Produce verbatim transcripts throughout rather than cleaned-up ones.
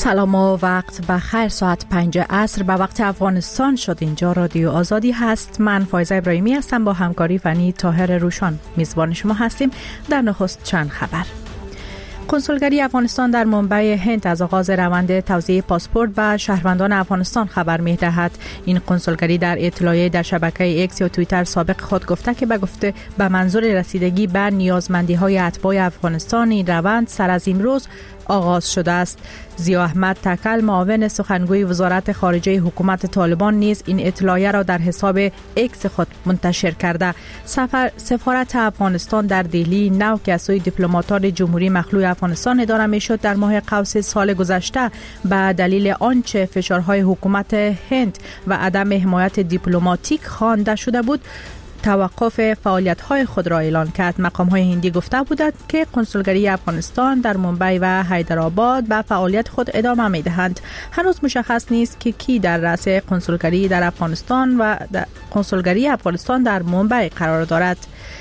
سلام و وقت بخیر. ساعت پنج عصر به وقت افغانستان شد. اینجا رادیو آزادی هست. من فایزه ابراهیمی هستم با همکاری فنی طاهر روشان. میزبان شما هستیم. در نخست چند خبر. کنسولگری افغانستان در منبع هند از آغاز روند توزیع پاسپورت به شهروندان افغانستان خبر می‌دهد. این کنسولگری در اطلاعیه در شبکه اکس یا توییتر سابق خود گفته که به گفته به منظور رسیدگی به نیازمندی‌های اتباع افغانستان این روند سر از امروز آغاز شده است. ضیا احمد تکل معاون سخنگوی وزارت خارجه حکومت طالبان نیز این اطلاعیه را در حساب اکس خود منتشر کرده. سفر سفارت افغانستان در دهلی نو که از سوی دیپلماتان جمهوری مخلوع افغانستان اداره میشد در ماه قوس سال گذشته به دلیل آنچه فشارهای حکومت هند و عدم حمایت دیپلماتیک خوانده شده بود توقف فعالیت‌های خود را اعلان کرد. مقام‌های هندی گفته بودند که کنسولگری افغانستان در منبع و حیدرآباد به فعالیت خود ادامه می‌دهند. هنوز مشخص نیست که کی در رأس کنسولگری در افغانستان و در کنسولگری افغانستان در منبع قرار دارد.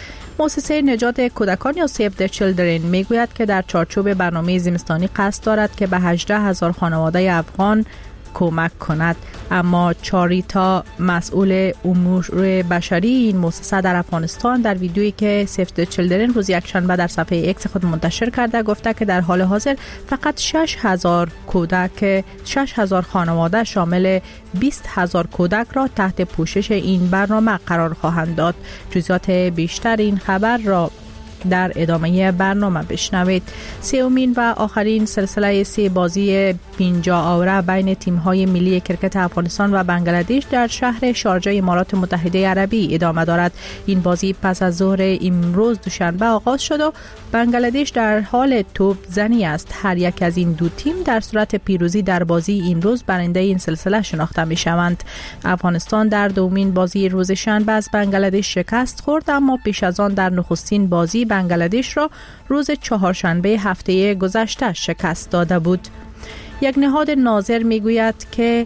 مؤسسه نجات کودکان یا سیو د چیلدرن میگوید که در چارچوب برنامه زمستانی قصد دارد که به هجده هزار خانواده افغان کمک کند، اما چاریتا مسئول امور بشری این مؤسسه در افغانستان در ویدیویی که سیو د چیلدرن روز یکشنبه در صفحه اکس خود منتشر کرده گفته که در حال حاضر فقط شش هزار کودک شش هزار خانواده شامل بیست هزار کودک را تحت پوشش این برنامه قرار خواهند داد. جزئیات بیشتر این خبر را در ادامه برنامه بشنوید. سومین و آخرین سلسله سه بازی پینجا آوره بین تیم‌های ملی کرکت افغانستان و بنگلادش در شهر شارجه امارات متحده عربی ادامه دارد. این بازی پس از ظهر امروز دوشنبه آغاز شد و بنگلادش در حال توپ زنی است. هر یک از این دو تیم در صورت پیروزی در بازی امروز برنده این سلسله شناخته می‌شوند. افغانستان در دومین بازی روز شنبه از بنگلادش شکست خورد، اما پیش از آن در نخستین بازی بنگلادش را روز چهارشنبه هفته گذشته شکست داده بود. یک نهاد ناظر میگوید که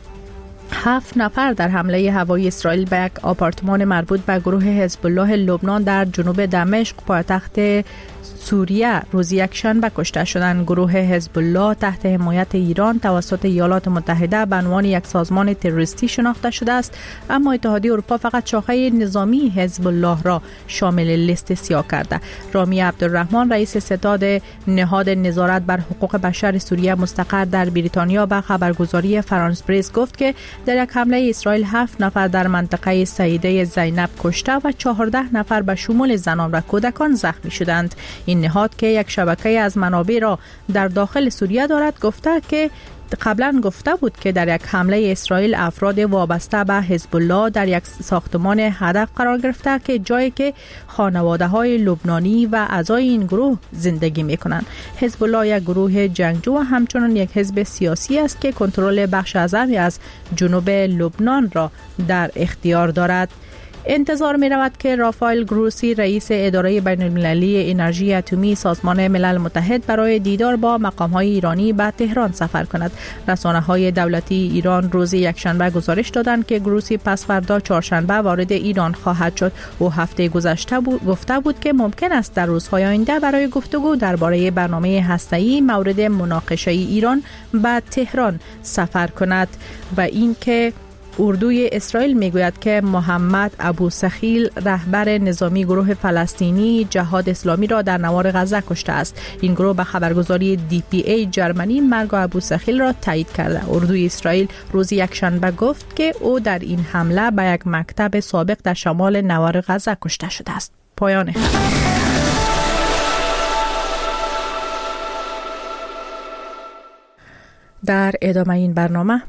هفت نفر در حمله هوایی اسرائیل به یک آپارتمان مربوط به گروه حزب الله لبنان در جنوب دمشق پایتخت سوریه روز یکشنبه کشته شدند. گروه حزب الله تحت حمایت ایران توسط ایالات متحده به عنوان یک سازمان تروریستی شناخته شده است، اما اتحادیه اروپا فقط شاخه نظامی حزب الله را شامل لیست سیاه کرده. رامی عبدالرحمن رئیس ستاد نهاد نظارت بر حقوق بشر سوریه مستقر در بریتانیا به خبرگزاری فرانس پرس گفت که در یک حمله اسرائیل هفت نفر در منطقه سیده زینب کشته و چهارده نفر به شمول زنان و کودکان زخمی شدند. این نهاد که یک شبکه از منابع را در داخل سوریه دارد گفته که قبلا گفته بود که در یک حمله اسرائیل افراد وابسته به حزب الله در یک ساختمان هدف قرار گرفته که جایی که خانواده های لبنانی و اعضای این گروه زندگی می کنند. حزب الله یک گروه جنگجو و همچنان یک حزب سیاسی است که کنترل بخش اعظمی از جنوب لبنان را در اختیار دارد. انتظار می رود که رافائل گروسی رئیس اداره بین المللی انرژی اتمی سازمان ملل متحد برای دیدار با مقام‌های ایرانی به تهران سفر کند. رسانه‌های دولتی ایران روز یکشنبه گزارش دادند که گروسی پس فردا چهارشنبه وارد ایران خواهد شد. او هفته گذشته بود گفته بود که ممکن است در روزهای آینده برای گفتگو درباره برنامه هسته‌ای مورد مناقشه ایران به تهران سفر کند. و اینکه اردوی اسرائیل میگوید که محمد ابو سخیل رهبر نظامی گروه فلسطینی جهاد اسلامی را در نوار غزه کشته است. این گروه به خبرگزاری دی پی ای جرمنی مرگ ابو سخیل را تایید کرده. اردوی اسرائیل روز یکشنبه گفت که او در این حمله به یک مکتب سابق در شمال نوار غزه کشته شده است. پایان خبر. در ادامه این برنامه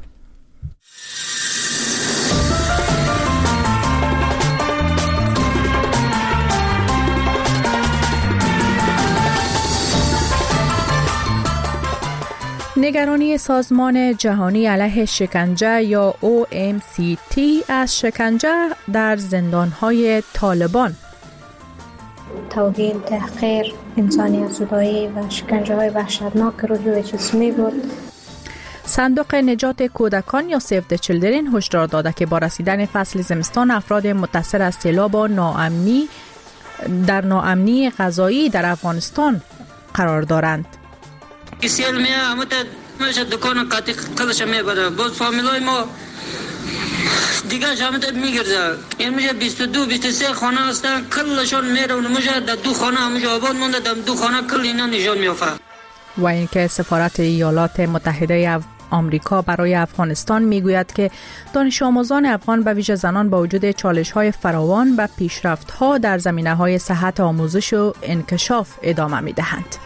نگرانی سازمان جهانی علیه شکنجه یا او ام سی تی از شکنجه در زندان‌های طالبان. توهین، تحقیر، انسانیت زدایی و شکنجه های وحشتناک روحی و جسمی بود. صندوق نجات کودکان یا سیو د چیلدرن هشدار داده که با رسیدن فصل زمستان افراد متاثر از سیلاب و ناامنی در ناامنی غذایی در افغانستان قرار دارند. سیل میں مت میشه دکان قاطی کلش میبره. باز فامیلای ما دیگه جامعه میگرده. این میشه بیست و دو بیست و سه خانه هستن، کلشون میره و میشه در دو خانه همونجا آباد مونده، در دو خانه کل اینا نجات میافته. و اینکه سفارت ایالات متحده آمریکا برای افغانستان میگوید که دانش آموزان افغان به ویژه زنان با وجود چالش‌های فراوان و پیشرفت‌ها در زمینه‌های صحت آموزش و انکشاف ادامه می‌دهند.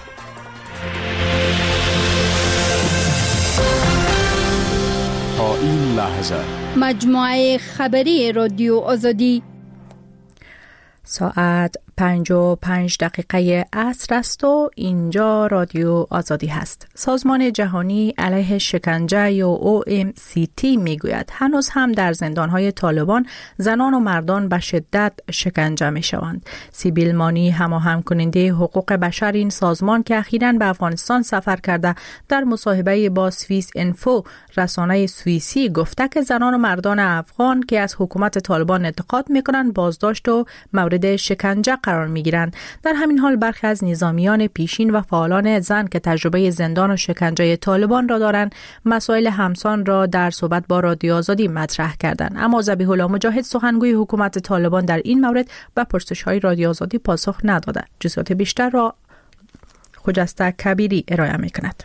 تا این لحظه مجموعه خبری رادیو آزادی ساعت پنج و پنج دقیقه عصر است و اینجا رادیو آزادی هست. سازمان جهانی علیه شکنجه یا او ام سی تی میگوید هنوز هم در زندانهای طالبان زنان و مردان به شدت شکنجه می شوند. سیبیل مانی هماهنگ کننده حقوق بشر این سازمان که اخیراً به افغانستان سفر کرده در مصاحبه با سوئیس انفو رسانه سوئیسی گفته که زنان و مردان افغان که از حکومت طالبان انتقاد میکنند بازداشت و مورد شکنجه قرار میگیرند. در همین حال برخی از نظامیان پیشین و فعالان زن که تجربه زندان و شکنجه طالبان را دارند مسائل همسان را در صحبت با رادیو آزادی مطرح کردند. اما ذبیح الله مجاهد سخنگوی حکومت طالبان در این مورد به پرسش‌های رادیو آزادی پاسخ نداده. جزئیات بیشتر را خجسته کبیری ارائه می‌کند.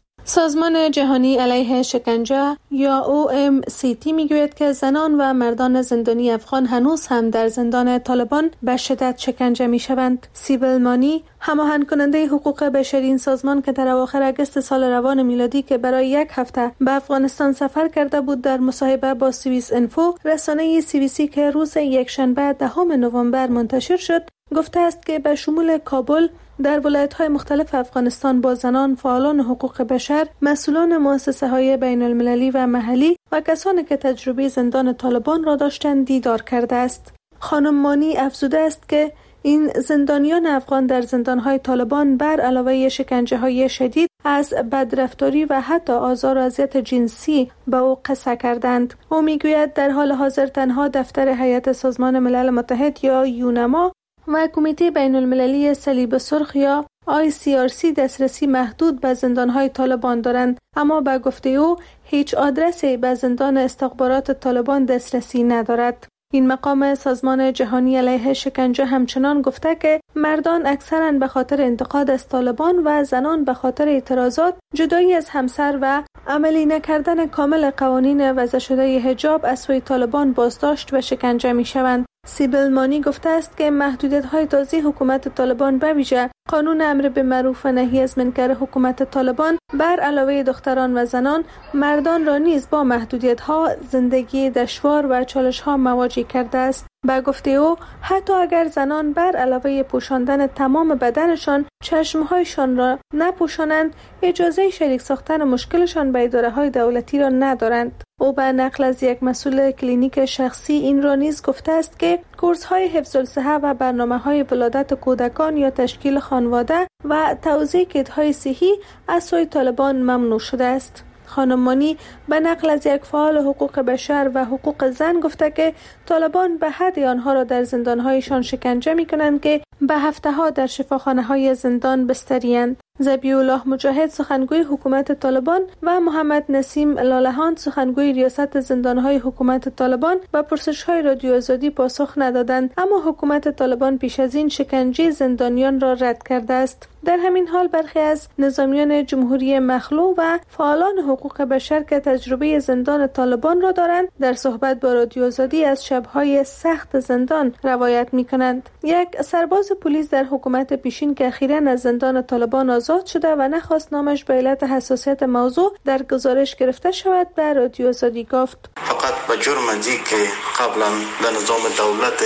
سازمان جهانی علیه شکنجه یا او ام سی تی میگوید که زنان و مردان زندانی افغان هنوز هم در زندان طالبان به شدت شکنجه میشوند. سیبیل مانی هماهنگ کننده حقوق بشری این سازمان که در اواخر اگست سال روان میلادی که برای یک هفته به افغانستان سفر کرده بود در مصاحبه با سوئیس انفو رسانه سی بی سی که روز یکشنبه دهم نوامبر منتشر شد گفته است که به شمول کابل در ولایت‌های مختلف افغانستان با زنان، فعالان حقوق بشر، مسئولان مؤسسه‌های بین‌المللی و محلی و کسانی که تجربه زندان طالبان را داشتند دیدار کرده است. خانم مانی افزوده است که این زندانیان افغان در زندان‌های طالبان بر علاوه شکنجه‌های شدید از بدرفتاری و حتی آزار و اذیت جنسی به او قصه کردند. او میگوید در حال حاضر تنها دفتر هیئت سازمان ملل متحد یا یونما و کمیته بین المللی صلیب سرخ یا آی سی آر سی دسترسی محدود به زندانهای طالبان دارند، اما به گفته او هیچ آدرسی به زندان استخبارات طالبان دسترسی ندارد. این مقام سازمان جهانی علیه شکنجه همچنان گفته که مردان اکثراً به خاطر انتقاد از طالبان و زنان به خاطر اعتراضات، جدایی از همسر و عملی نکردن کامل قوانین وضع شده حجاب از سوی طالبان بازداشت و شکنجه می شوند. سیبیل مانی گفته است که محدودیت‌های تازه حکومت طالبان به ویژه قانون امر به معروف و نهی از منکر حکومت طالبان بر علاوه دختران و زنان مردان را نیز با محدودیت‌ها، زندگی دشوار و چالش‌ها مواجه کرده است. به گفته او حتی اگر زنان بر علاوه پوشاندن تمام بدنشان چشمهایشان را نپوشانند اجازه شریک ساختن مشکلشان به اداره‌های دولتی را ندارند. او به نقل از یک مسئول کلینیک شخصی این را نیز گفته است که کورس‌های حفظ الصحه و برنامه‌های ولادت کودکان یا تشکیل خانواده و توزیع کیت‌های صحی از سوی طالبان ممنوع شده است. خانم مانی به نقل از یک فعال حقوق بشر و حقوق زن گفته که طالبان به حد آنها را در زندان‌هایشان شکنجه می‌کنند که به هفته‌ها در شفاخانه‌های زندان بستری‌اند. ذبیح الله مجاهد سخنگوی حکومت طالبان و محمد نسیم لالهان سخنگوی ریاست زندان‌های حکومت طالبان به پرسش‌های رادیو آزادی پاسخ ندادند، اما حکومت طالبان پیش از این شکنجه زندانیان را رد کرده است. در همین حال برخی از نظامیان جمهوری مخلوع و فعالان حقوق بشر که تجربه زندان طالبان را دارند در صحبت با رادیو آزادی از شب‌های سخت زندان روایت می‌کنند. یک سرباز پلیس در حکومت پیشین که اخیراً از زندان طالبان آزاد شده و نخواست نامش به علت حساسیت موضوع در گزارش گرفته شود به رادیو آزادی گفت فقط به جرم ازی که قبلا در نظام دولت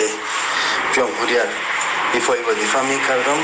جمهوریت دفاعی وظیفه می‌کردم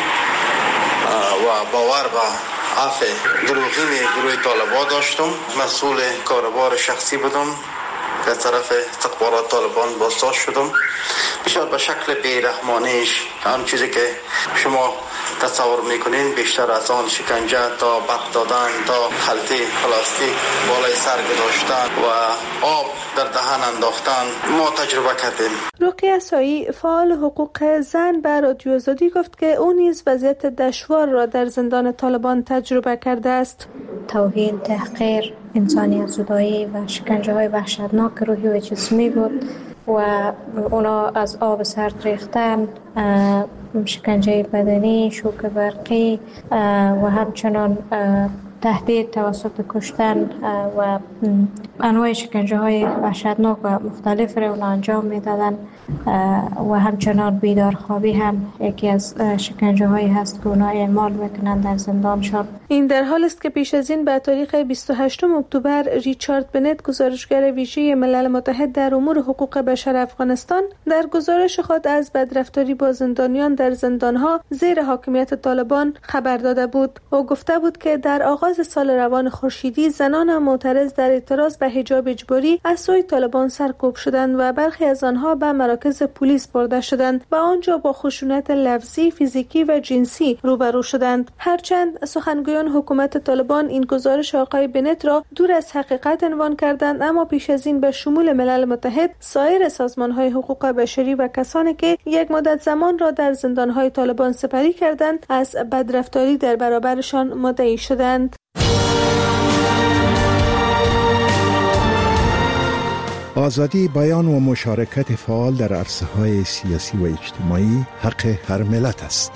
و باور به عفو دروغین گروه طالبان داشتم، مسئول کاروبار شخصی بودم که طرف استخبارات طالبان بازداشت شدم. بسیار به شکل بیرحمانیش هم چیزی که شما تصور میکنین بیشتر از آن شکنجه تا برق دادن تا خلطه پلاستیک بالای سر گذاشتن و آب در دهن انداختن ما تجربه کردیم. رقیه سایی فعال حقوق زن به رادیو آزادی گفت که او نیز وضعیت دشوار را در زندان طالبان تجربه کرده است. توهین، تحقیر، انسانیت زدایی و شکنجه های وحشتناک روحی و جسمی بود و اونا از آب سرد ریختن، شکنجه بدنی، شوک برقی و همچنان تهدید توسط کشتن و انواع شکنجه های وحشتناک و مختلف را اونا انجام میدادن و همچنان بیدارخوابی هم یکی از شکنجه هایی هست که اونا اعمال میکنن در زندانشان. این در حال است که پیش از این به تاریخ بیست و هشتم اکتبر ریچارد بنت گزارشگر ویژه ملل متحد در امور حقوق بشر افغانستان در گزارش خود از بدرفتاری با زندانیان در زندانها زیر حاکمیت طالبان خبر داده بود. او گفته بود که در آغاز سال روان خورشیدی زنان هم معترض در اعتراض به حجاب اجباری از سوی طالبان سرکوب شدند و برخی از آنها به مراکز پلیس برده شدند و آنجا با خشونت لفظی، فیزیکی و جنسی روبرو شدند. هرچند سخنگویان حکومت طالبان این گزارش آقای بنت را دور از حقیقت عنوان کردند، اما پیش از این به شمول ملل متحد، سایر سازمان‌های حقوق بشری و کسانی که یک مدت زمان را در زندان‌های طالبان سپری کردند از بدرفتاری در برابرشان مدعی شدند. آزادی بیان و مشارکت فعال در عرصه‌های سیاسی و اجتماعی حق هر ملت است.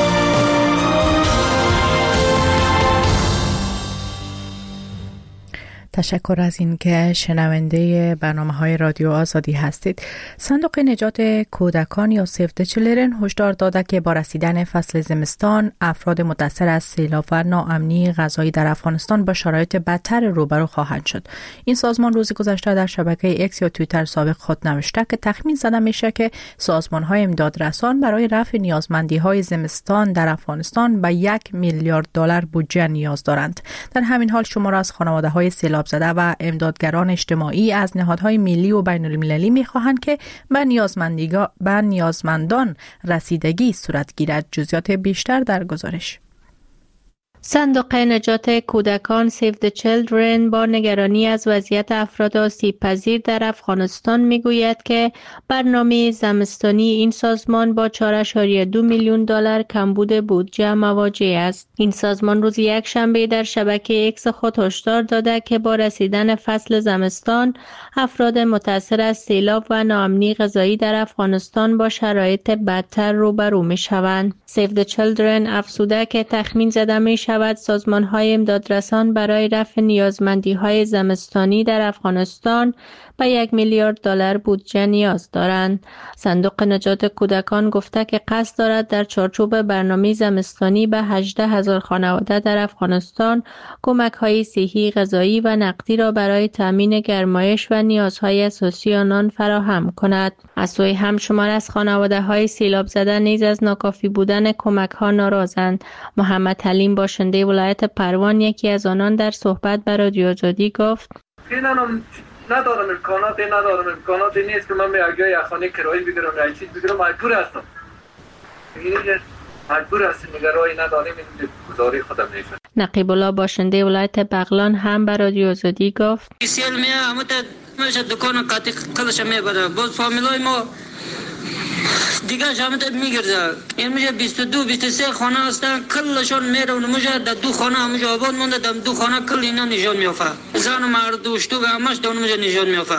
تشکر از این که شنونده برنامه‌های رادیو آزادی هستید. صندوق نجات کودکان یا سیو د چیلدرن هشدار داده که با رسیدن فصل زمستان افراد متاثر از سیلاب و ناامنی غذایی در افغانستان با شرایط بدتر روبرو خواهند شد. این سازمان روز گذشته در شبکه ایکس یا توییتر سابق خود نوشته که تخمین زده میشه که سازمان‌های امدادرسان برای رفع نیازمندی‌های زمستان در افغانستان به یک میلیارد دلار بودجه نیاز دارند. در همین حال شماری از خانواده‌های سیلاب زده و امدادگران اجتماعی از نهادهای ملی و بین المللی می‌خواهند که به نیازمندیگا به نیازمندان رسیدگی صورت گیرد. جزئیات بیشتر در گزارش. صندوق نجات کودکان سیو د چیلدرن با نگرانی از وضعیت افراد آسیب پذیر در افغانستان میگوید که برنامه زمستانی این سازمان با چهار ممیز دو میلیون دلار کمبود بودجه مواجه است. این سازمان روز یک شنبه در شبکه اکس خود هشدار داده که با رسیدن فصل زمستان افراد متاثر از سیلاب و ناامنی غذایی در افغانستان با شرایط بدتر روبرو میشوند. سیو د چیلدرن افزوده که تخمین زده می شود سازمان‌های امدادرسان برای رفع نیازمندی‌های زمستانی در افغانستان به یک میلیارد دلار بودجه نیاز دارند. صندوق نجات کودکان گفته که قصد دارد در چارچوب برنامه زمستانی به هجده هزار خانواده در افغانستان کمک‌های صحی، غذایی و نقدی را برای تامین گرمایش و نیازهای اساسی آنان فراهم کند. از سوی همشمار از خانواده‌های سیلاب زده نیز از ناکافی بودن کمک‌ها ناراضند. محمد حلیم باشنده ولایت پروان یکی از آنان در صحبت با رادیو آزادی گفت: ندارم امکاناتی ندارم امکاناتی نیست که من به یک جای خانه کرایه بگیرم یا چیز بگیرم، مجبور هستم. میگه مجبور هستیم، نگرایی نداریم، این گزاری خودم نیست. نقیب الله باشنده ولایت بغلان هم به رادیو آزادی گفت: سیل میا مت مش دکان قاطی کلش میبره باز فامیلای ما دیگه جامعه میگرده. این میشه بیست و دو بیست و سه خانه هستن، کلشون میره و میشه در دو خانه همونجا آباد مونده، در دو خانه کل اینا نشان میافته. زن و مرد و شتو به همش دون میشه نشان میافته.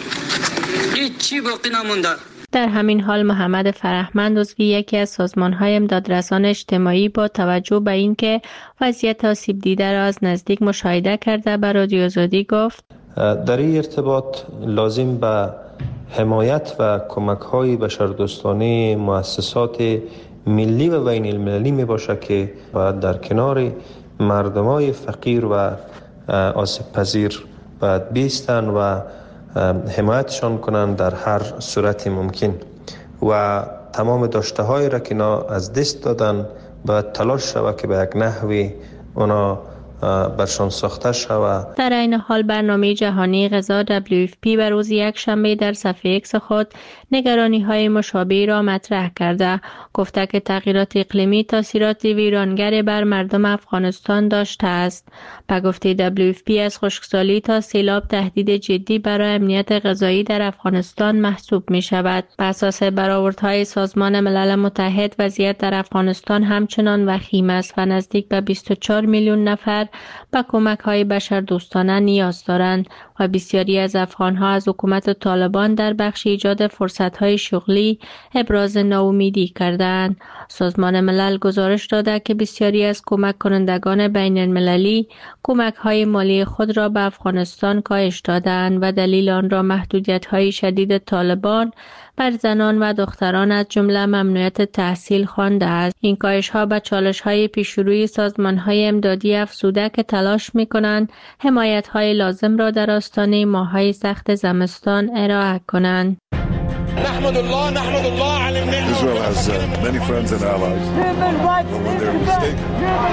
هیچ چی باقی نمونده. در همین حال محمد فرهمند عضو یکی از سازمان‌های امدادرسان اجتماعی با توجه به اینکه وضعیت آسیب دیده را از نزدیک مشاهده کرده به رادیو آزادی گفت: در این ارتباط لازم به حمایت و کمک‌های بشردوستانه مؤسسات ملی و بین المللی می باشد که باید در کنار مردمای فقیر و آسیب پذیر باید بیستن و حمایتشان کنند در هر صورت ممکن و تمام داشته های را که اینا از دست دادن باید تلاش شود که به یک نحوی اونا برشان ساخته شود. در این حال برنامه جهانی غذا دبلیو اف پی بر روز یک شنبه در صفحه ایکس خود نگرانی های مشابهی را مطرح کرده، گفته که تغییرات اقلیمی تاثیرات ویرانگر بر مردم افغانستان داشته است. به گفته دبلیو اف پی از خشکسالی تا سیلاب تهدید جدی برای امنیت غذایی در افغانستان محسوب می شود. بر اساس برآوردهای سازمان ملل متحد وضعیت در افغانستان همچنان وخیم است و نزدیک به بیست و چهار میلیون نفر به کمک‌های بشردوستانه نیاز دارند و بسیاری از افغان‌ها از حکومت طالبان در بخش ایجاد فرصت‌های شغلی ابراز ناامیدی کردند. سازمان ملل گزارش داده که بسیاری از کمک کنندگان بین المللی کمک‌های مالی خود را به افغانستان کاهش دادند و دلیل آن را محدودیت‌های شدید طالبان بر زنان و دختران از جمله ممنوعیت تحصیل خوانده است. این کاهش‌ها به چالش‌های پیش‌روی سازمان‌های امدادی افزوده که تلاش می‌کنند حمایت‌های لازم را در آستانه ماه‌های سخت زمستان ارائه کنند. نحمد الله نحمد الله على النعمة. Israel has uh, many friends and allies. When they're mistaken.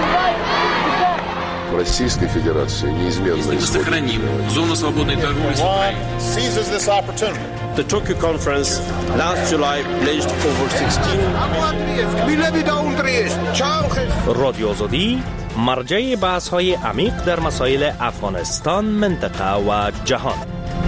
Российской Федерации неизменно сохраним зону свободной торговли с Украиной. Seizes this opportunity. The Tokyo conference last July pledged over sixteen. رادیو آزادی مرجع بحث‌های عمیق در مسائل افغانستان، منطقه و جهان.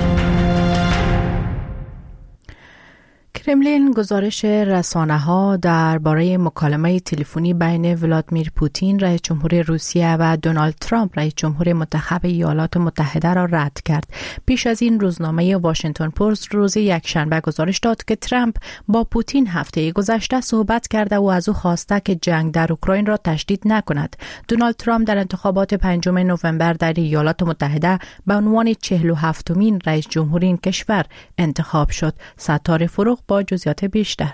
کرملین گزارش رسانه‌ها درباره مکالمه تلفنی بین ولادیمیر پوتین رئیس جمهور روسیه و دونالد ترامپ رئیس جمهور منتخب ایالات متحده را رد کرد. پیش از این روزنامه واشنگتن پست روز یکشنبه گزارش داد که ترامپ با پوتین هفته گذشته صحبت کرده و از او خواسته که جنگ در اوکراین را تشدید نکند. دونالد ترامپ در انتخابات پنجم نوامبر در ایالات متحده به عنوان چهل و هفتمین رئیس جمهور این کشور انتخاب شد. ستاره فروغ با جزئیات بیشتر.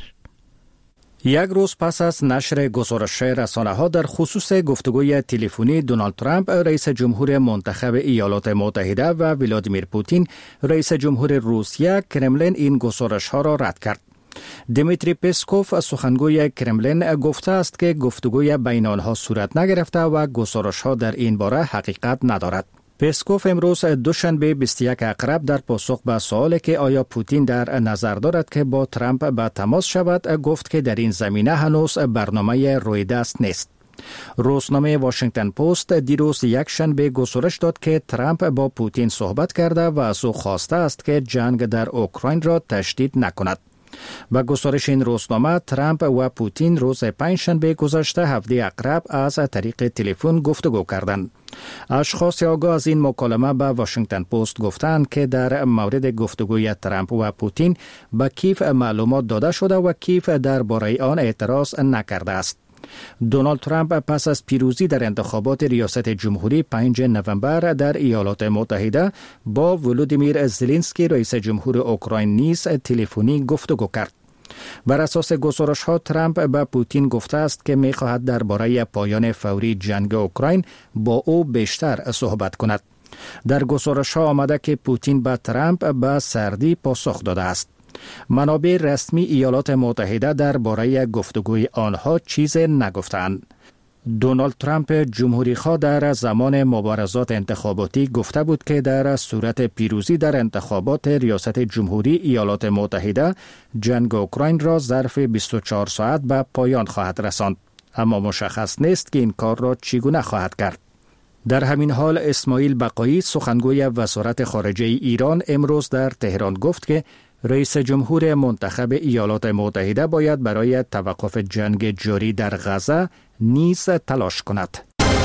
یک روز پس از نشر گزارش رسانه‌ها در خصوص گفتگوی تلفنی دونالد ترامپ رئیس جمهور منتخب ایالات متحده و ولادیمیر پوتین رئیس جمهور روسیه، کرملین این گزارش‌ها را رد کرد. دیمیتری پسکوف سخنگوی کرملین گفته است که گفتگوی بین آنها صورت نگرفته و گزارش‌ها در این باره حقیقت ندارد. پسکوف امروز دوشنبه بیست و یک اکتبر در پاسخ به سوالی که آیا پوتین در نظر دارد که با ترامپ به تماس شود گفت که در این زمینه هنوز برنامه روی دست نیست. روزنامه واشنگتن پست دیروز یک شنبه گزارش داد که ترامپ با پوتین صحبت کرده و از او خواسته است که جنگ در اوکراین را تشدید نکند. با گزارش این روزنامه ترامپ و پوتین روز پنجشنبه گذشته هفده اکتبر از طریق تلفن گفتگو کردند. اشخاص آگاه از این مکالمه به واشنگتن پست گفتند که در مورد گفتگوی ترامپ و پوتین به کیف معلومات داده شده و کیف درباره آن اعتراض نکرده است. دونالد ترامپ پس از پیروزی در انتخابات ریاست جمهوری پنجم نوامبر در ایالات متحده با ولودیمیر زلنسکی رئیس جمهور اوکراین نیز تلفنی گفتگو کرد. بر اساس گزارش‌ها ترامپ به پوتین گفته است که می‌خواهد درباره پایان فوری جنگ اوکراین با او بیشتر صحبت کند. در گزارش‌ها آمده که پوتین به ترامپ به سردی پاسخ داده است. منابع رسمی ایالات متحده درباره گفتگوی آنها چیز نگفتند. دونالد ترامپ جمهوری‌خواه در زمان مبارزات انتخاباتی گفته بود که در صورت پیروزی در انتخابات ریاست جمهوری ایالات متحده جنگ اوکراین را ظرف بیست و چهار ساعت به پایان خواهد رساند، اما مشخص نیست که این کار را چگونه خواهد کرد. در همین حال اسماعیل بقایی سخنگوی وزارت خارجه ایران امروز در تهران گفت که رئیس جمهور منتخب ایالات متحده باید برای توقف جنگ جاری در غزه نیز تلاش کند.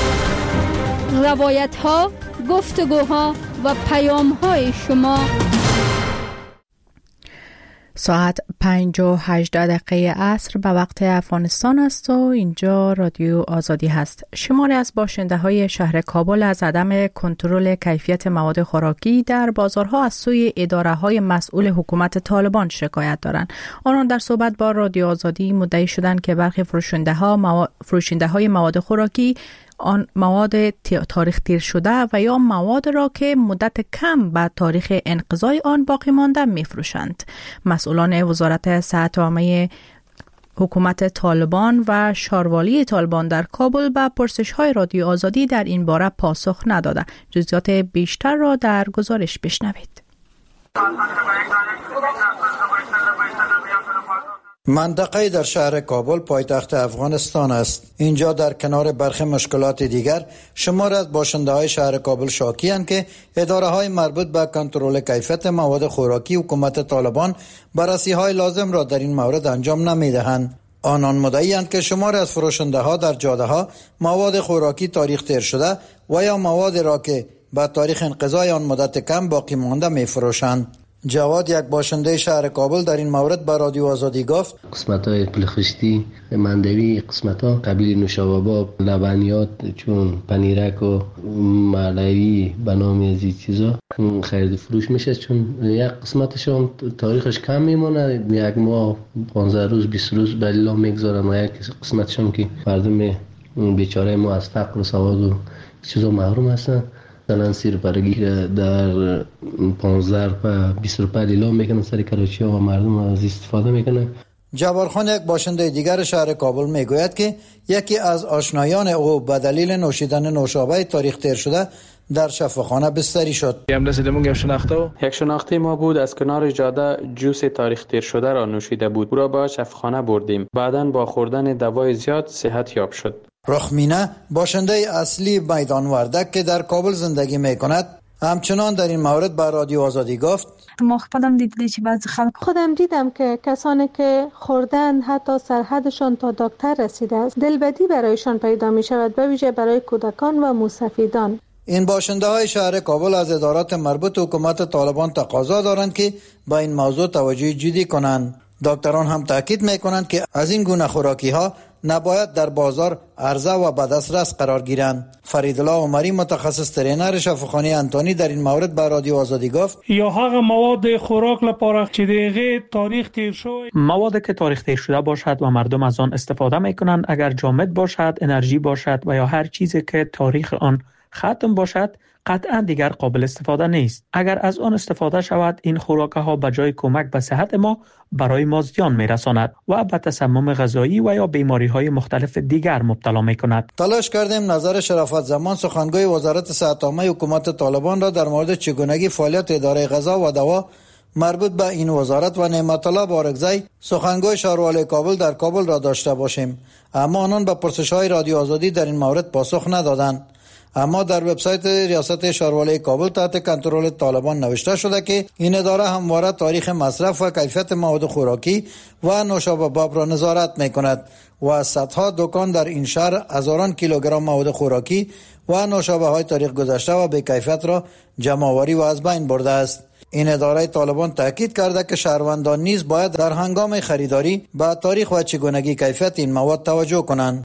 روایت‌ها، گفتگوها و پیام‌های شما. ساعت پنج و هجده دقیقه عصر به وقت افغانستان است و اینجا رادیو آزادی هست. شماری از باشنده های شهر کابل از عدم کنترل کیفیت مواد خوراکی در بازارها از سوی اداره های مسئول حکومت طالبان شکایت دارند. آنان در صحبت با رادیو آزادی مدعی شدند که برخی فروشنده ها مو... فروشنده های مواد خوراکی آن مواد تاریخ تیر شده و یا مواد را که مدت کم بعد تاریخ انقضای آن باقی مانده می‌فروشند. مسئولان وزارت صحت عامه حکومت طالبان و شاروالی طالبان در کابل به پرسش‌های رادیو آزادی در این باره پاسخ نداده. جزئیات بیشتر را در گزارش بشنوید. منطقه در شهر کابل پایتخت افغانستان است. اینجا در کنار برخی مشکلات دیگر شمار از باشنده های شهر کابل شاکی اند که اداره های مربوط به کنترل کیفیت مواد خوراکی حکومت طالبان بررسی های لازم را در این مورد انجام نمی دهند. آنان مدعی اند که شمار از فروشنده ها در جاده ها مواد خوراکی تاریخ تیر شده و یا مواد را که با تاریخ انقضای آن مدت کم باقی مانده می فروشند. جواد، یک باشنده شهر کابل، در این مورد با رادیو آزادی گفت قسمت‌های پلخشتی، مندوی، قسمت‌ها قبیل نوشابه، لبنیات چون پنیرک و ملایی به نام از این چیزا خرید فروش میشه، چون یک قسمتش هم تاریخش کم میمونه، یک ماه پانزده روز بیست روز بلا میگذارن و یک قسمتش هم که مردم بیچاره ما از فقر و سواد و چیزا محروم هستن. مثلا سیر برگی در پانزده و بیست روپیه لیلا میکنن سر کراچی ها و مردم از استفاده میکنن. جبار خان، یک باشنده دیگر شهر کابل، میگوید که یکی از آشنایان او به دلیل نوشیدن نوشابه تاریخ تیر شده در شفاخانه بستری شد. یک شناخته ما بود از کنار جاده جوس تاریخ تیر شده را نوشیده بود. او را به شفاخانه بردیم. بعداً با خوردن دوای زیاد صحت یاب شد. رخمینه، باشنده اصلی میدان وردک که در کابل زندگی میکند، همچنان در این مورد با رادیو آزادی گفت ما خودم دیدم که بعضی خلق خودم دیدم که کسانی که خوردن حتی سرحدشان تا دکتر رسیده است، دلبدی برایشان پیدا می شود، به ویژه برای کودکان و موسفیدان. این باشنده های شهر کابل از ادارات مربوط حکومت طالبان تقاضا دارند که با این موضوع توجه جدی کنند. دکتران هم تاکید میکنند که از این گونه خوراکی ها نباید در بازار عرضه و به دسترس قرار گیرند. فریدالله عمری، متخصص ترینر شفاخانه انتونی، در این مورد به رادیو آزادی گفت یا هغه مواد خوراک لپاره چې دیغه تاریخ تیر شو، مواد که تاریخ تیر شده باشد و مردم از آن استفاده میکنند، اگر جامد باشد، انرژی باشد و یا هر چیزی که تاریخ آن ختم باشد، قطعا دیگر قابل استفاده نیست. اگر از آن استفاده شود، این خوراک ها به جای کمک به صحت ما برای ما زیان میرساند و به تسمم غذایی و یا بیماری های مختلف دیگر مبتلا میکند. تلاش کردیم نظر شرافت زمان، سخنگوی وزارت صحت عامه حکومت طالبان را در مورد چگونگی فعالیت اداره غذا و دوا مربوط به این وزارت و نعمت الله بارگزی، سخنگوی شاروالی کابل در کابل را داشته باشیم، اما آنان به پرسش‌های رادیو آزادی در این مورد پاسخ ندادند. اما در وبسایت ریاست شاروالی کابل تحت کنترل طالبان نوشته شده که این اداره همواره تاریخ مصرف و کیفیت مواد خوراکی و نوشابه باب را نظارت می‌کند و از صدها دکان در این شهر هزاران کیلوگرم مواد خوراکی و نوشابه های تاریخ گذشته و بی کیفیت را جمع آوری و از بین برده است. این اداره طالبان تاکید کرده که شهروندان نیز باید در هنگام خریداری به تاریخ و چگونگی کیفیت این مواد توجه کنند.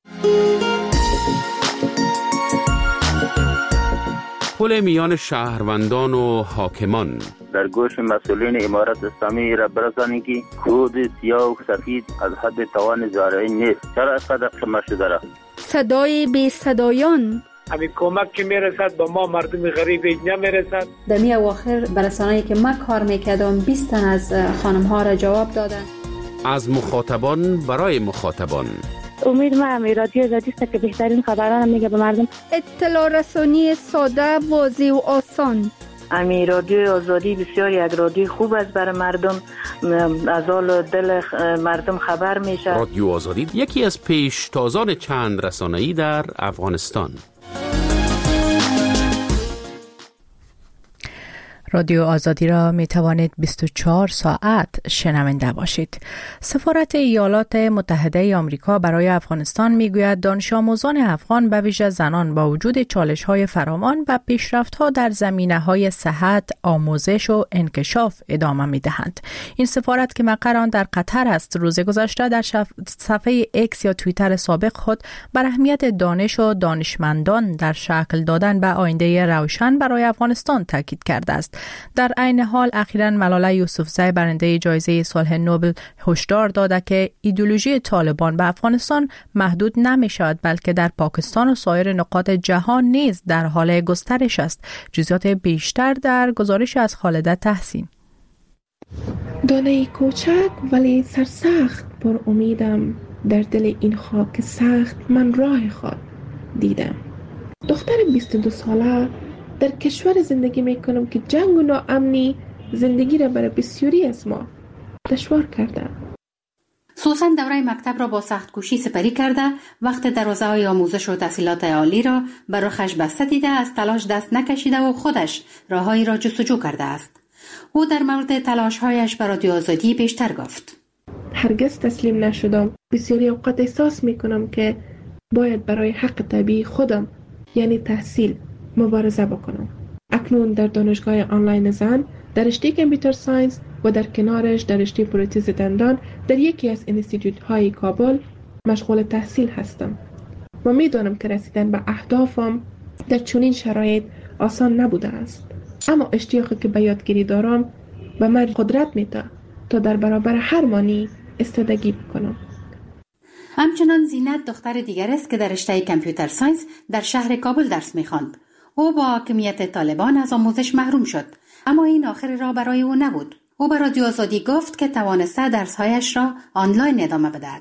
پل میان شهروندان و حاکمان در گوش مسئولین امارت اسلامی را برسانید که کود سیاه و سفید از حد توان زارعی نیست. چرا اینقدر شما شده را؟ صدای بی صدایان، همین کمک که میرسد به ما مردم غریب نمیرسد. در می اواخر برسانه‌ای که ما کار میکردم بیست تن از خانم ها را جواب دادن. از مخاطبان برای مخاطبان. امید ما رادیو آزادی است که بهترین خبران میگه به مردم. اطلاع رسانی ساده، واضح و آسان. امی رادیو آزادی بسیار یک رادیو خوب است برای مردم، از حال دل مردم خبر میشه. رادیو آزادی یکی از پیشتازان چند رسانه‌ای در افغانستان. رادیو آزادی را می توانید بیست و چهار ساعت شنونده باشید. سفارت ایالات متحده آمریکا برای افغانستان می گوید دانش آموزان افغان به ویژه زنان با وجود چالش های فراوان و پیشرفت ها در زمینه های صحت، آموزش و انکشاف ادامه می دهند. این سفارت که مقر آن در قطر است، روز گذشته در صفحه اکس یا توییتر سابق خود بر اهمیت دانش و دانشمندان در شکل دادن به آینده روشن برای افغانستان تاکید کرده است. در عین حال اخیراً ملاله یوسفزی برنده جایزه صلح نوبل هشدار داده که ایدئولوژی طالبان به افغانستان محدود نمی شود، بلکه در پاکستان و سایر نقاط جهان نیز در حال گسترش است. جزئیات بیشتر در گزارش از خالده تحسین. دانه کوچک ولی سرسخت پر امیدم، در دل این خاک سخت من راه خود دیدم. دختر بیست و دو ساله در کشور زندگی میکنم که جنگ و ناامنی زندگی را برای بسیاری از ما دشوار کرده. سوسن دوره مکتب را با سخت کوشی سپری کرده، وقت دروازه های آموزش و تحصیلات عالی را بر رخش بسته دیده از تلاش دست نکشیده و خودش راههایی را جستجو کرده است. او در مورد تلاش‌هایش برای رادیو آزادی بیشتر گفت. هرگز تسلیم نشدم. بسیاری اوقات احساس میکنم که باید برای حق طبیعی خودم یعنی تحصیل مبارزه بکنم. اکنون در دانشگاه آنلاین زن در رشته کامپیوتر ساینس و در کنارش در رشته پروتز دندان در یکی از انستیتوت های کابل مشغول تحصیل هستم و میدانم که رسیدن به اهدافم در چنین شرایط آسان نبوده است، اما اشتیاقی که به یادگیری دارم به من قدرت میده تا در برابر هر مانی استادگی بکنم. همچنان زینت دختر دیگر است که در رشته کامپیوتر ساینس در شهر کابل درس می‌خواند. او با حاکمیت طالبان از آموزش محروم شد، اما این آخر راه برای او نبود. او به رادیو آزادی گفت که توانسته درس‌هایش را آنلاین ادامه بدهد.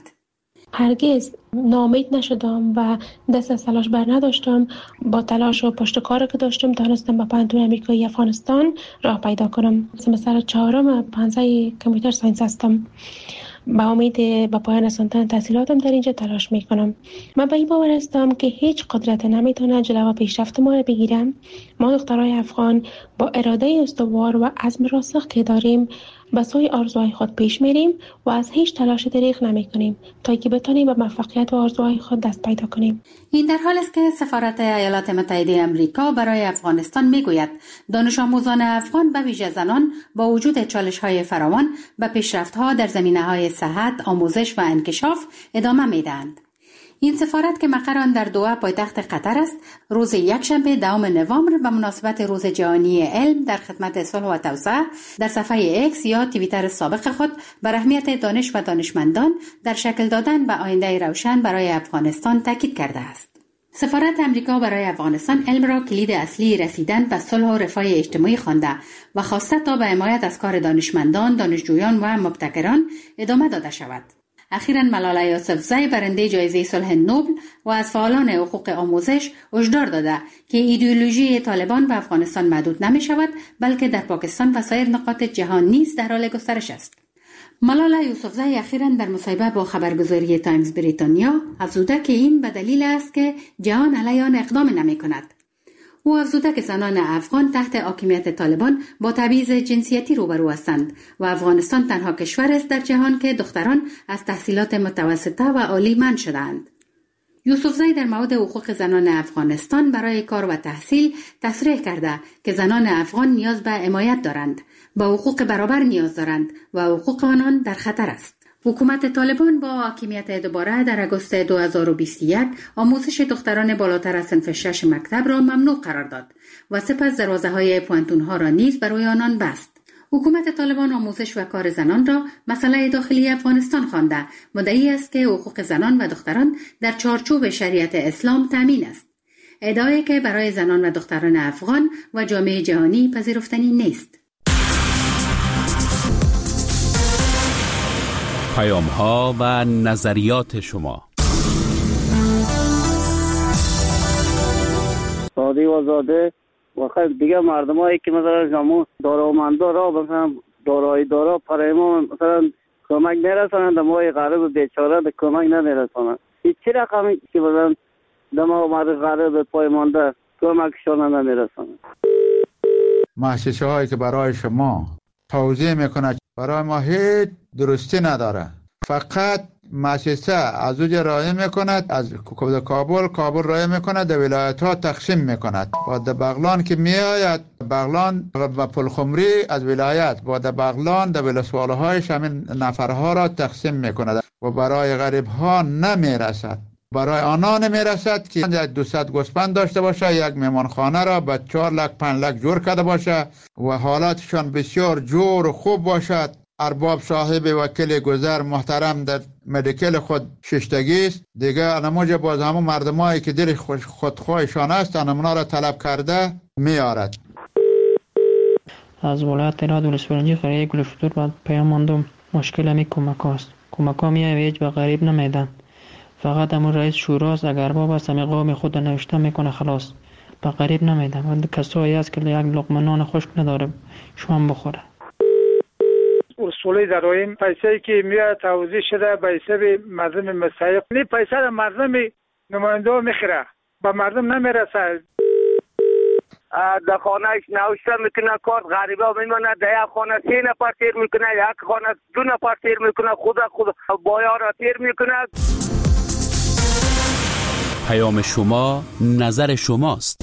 هرگز ناامید نشدم و دست از تلاش بر نداشتم. با تلاش و پشت کاری که داشتم تونستم به پانتون امریکایی افغانستان راه پیدا کنم. سمستر چهارم پانزده کامپیوتر ساینس هستم. با امید به پایان رساندن تحصیلاتم در اینجا تلاش میکنم. من به این باور هستم که هیچ قدرت نمیتونه جلوه پیشرفت ما را بگیرم. ما دخترای افغان با اراده استوار و عزم راسخ که داریم به سوی آرزوهای خود پیش میریم و از هیچ تلاش دریغ نمیکنیم تا که بتونیم به موفقیت و آرزوهای خود دست پیدا کنیم. این در حال است که سفارت ایالات متحده آمریکا برای افغانستان میگوید دانش آموزان افغان به ویژه زنان با وجود چالش‌های فراوان به پیشرفت‌ها در زمینه‌های صحت، آموزش و انکشاف ادامه میدهند. این سفارت که مقر آن در دوحه پایتخت قطر است، روز یکشنبه دهم نوامبر به مناسبت روز جهانی علم در خدمت صلح و توسعه در صفحه اکس یا توییتر سابق خود بر اهمیت دانش و دانشمندان در شکل دادن به آینده روشن برای افغانستان تاکید کرده است. سفارت امریکا برای افغانستان علم را کلید اصلی رسیدن به صلح و رفاه اجتماعی خوانده و خواسته تا به حمایت از کار دانشمندان، دانشجویان و مبتکران ادامه داده شود. اخیراً ملاله یوسفزی برنده جایزه صلح نوبل و از فعالان حقوق آموزش هشدار داده که ایدئولوژی طالبان به افغانستان محدود نمی شود، بلکه در پاکستان و سایر نقاط جهان نیز در حال گسترش است. ملاله یوسفزی اخیراً در مصاحبه با خبرگزاری تایمز بریتانیا افزوده که این به دلیل است که جهان علیه آن اقدام نمی کند. او افزوده که زنان افغان تحت حاکمیت طالبان با تبعیض جنسیتی روبرو هستند و افغانستان تنها کشور است در جهان که دختران از تحصیلات متوسطه و عالی منع شدند. یوسفزی در مورد حقوق زنان افغانستان برای کار و تحصیل تصریح کرده که زنان افغان نیاز به حمایت دارند، به حقوق برابر نیاز دارند و حقوق آنان در خطر است. حکومت طالبان با حاکمیت دوباره در آگوست دو هزار و بیست و یک آموزش دختران بالاتر از صنف شش مکتب را ممنوع قرار داد و سپس دروازه‌های پوانتون‌ها را نیز برای آنان بست. حکومت طالبان آموزش و کار زنان را مسئله داخلی افغانستان خوانده، مدعی است که حقوق زنان و دختران در چارچوب شریعت اسلام تامین است. ادعایی که برای زنان و دختران افغان و جامعه جهانی پذیرفتنی نیست. پیام ها و نظریات شما. ساده و زاده و خیلی دیگه مردمایی که مثلا جامو دارامندا را مثلا دارایی دارا برای ما مثلا کمک نرسانند، ما غریب بیچاره به کمک نمیرسانند. هیچ چی رقمی که مثلا دما مرد غریب پای مانده کمکشان نمیرسانند. مؤسسه هایی که برای شما توضیح میکنه برای ما هیچ درستی نداره، فقط مؤسسه از اوج رای میکند، از کابل کابل رای میکند، در ولایت ها تقسیم میکند. با در بغلان که میآید بغلان و پلخمری از ولایت با در بغلان در ولسواله هایش همین نفرها را تقسیم میکند و برای غریب ها نمیرسد. برای آنها نمیرسد که دویست گوسفند داشته باشه، یک میمانخانه را به چهار لک پنج لک جور کرده باشه و حالاتشان بسیار جور و خوب باشد. ارباب صاحب وکیل گذر محترم در مدیکل خود ششتگی است. دیگه انموجه باز همون مردمایی که دل خودخواهشان است انمونا را طلب کرده میارد. از ولایت تهران ولسواجی قریه گلشتور بعد پیام ماندم مشکل می کمک هاست. کمک ها میای هیچ به غریب نمیدن. فقط همون رئیس شوراست اگر باب است همی قوم خود نوشته میکنه خلاص. به غریب نمیدن. و کسایی هست که یک لقمه نان خشک نداره شام بخوره. اصولی داریم پیسه‌ای که میاد توزیع شده به حساب مردم مستحق. نی پیسه را مردم نماینده میخره. به مردم نمیرسه. در خانهش نوشته میکنه کار غریبا میمونه در یک خانه سه نفر تیر میکنه یک خانه دو نفر تیر میکنه خود خود بایا را تیر میکنه. پیام شما نظر شماست.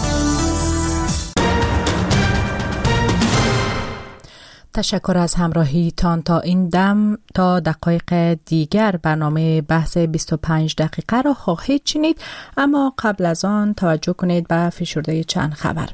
تشکر از همراهیتان تا این دم. تا دقایق دیگر برنامه بحث بیست و پنج دقیقه را خواهید شنید، اما قبل از آن توجه کنید به فشرده چند خبر.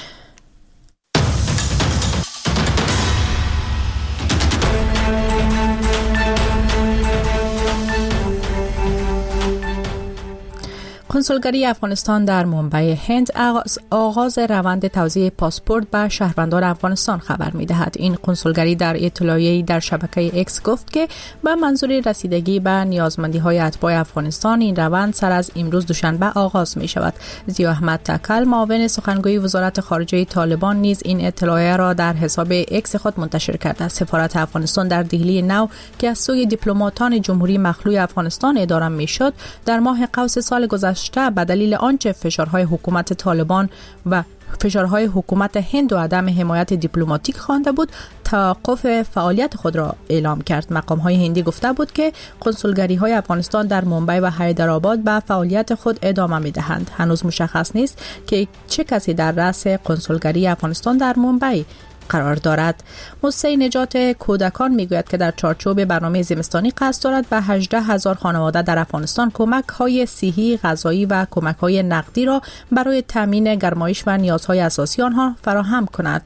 کنسولگری افغانستان در منبع هند آغاز, آغاز روند توزیع پاسپورت به شهروندان افغانستان خبر می‌دهد. این کنسولگری در اطلاعیه‌ای در شبکه اکس گفت که به منظور رسیدگی به نیازمندی‌های اتباع افغانستان این روند سر از امروز دوشنبه آغاز می‌شود. ضیا احمد تکل معاون سخنگوی وزارت خارجه طالبان نیز این اطلاعیه را در حساب اکس خود منتشر کرده است. سفارت افغانستان در دهلی نو که از سوی دیپلماتان جمهوری مخلوع افغانستان اداره می‌شد در ماه قوس سال گذشته به دلیل آنچه فشارهای حکومت طالبان و فشارهای حکومت هند و عدم حمایت دیپلماتیک خوانده بود، توقف فعالیت خود را اعلام کرد. مقام‌های هندی گفته بود که کنسولگری‌های افغانستان در منبع و حیدرآباد به فعالیت خود ادامه می‌دهند. هنوز مشخص نیست که چه کسی در رأس کنسولگری افغانستان در منبع قرار دارد. موسسه نجات کودکان میگوید که در چارچوب برنامه زمستانی قصد دارد به هجده هزار خانواده در افغانستان کمک های صحی، غذایی و کمک های نقدی را برای تامین گرمایش و نیازهای اساسی آنها فراهم کند.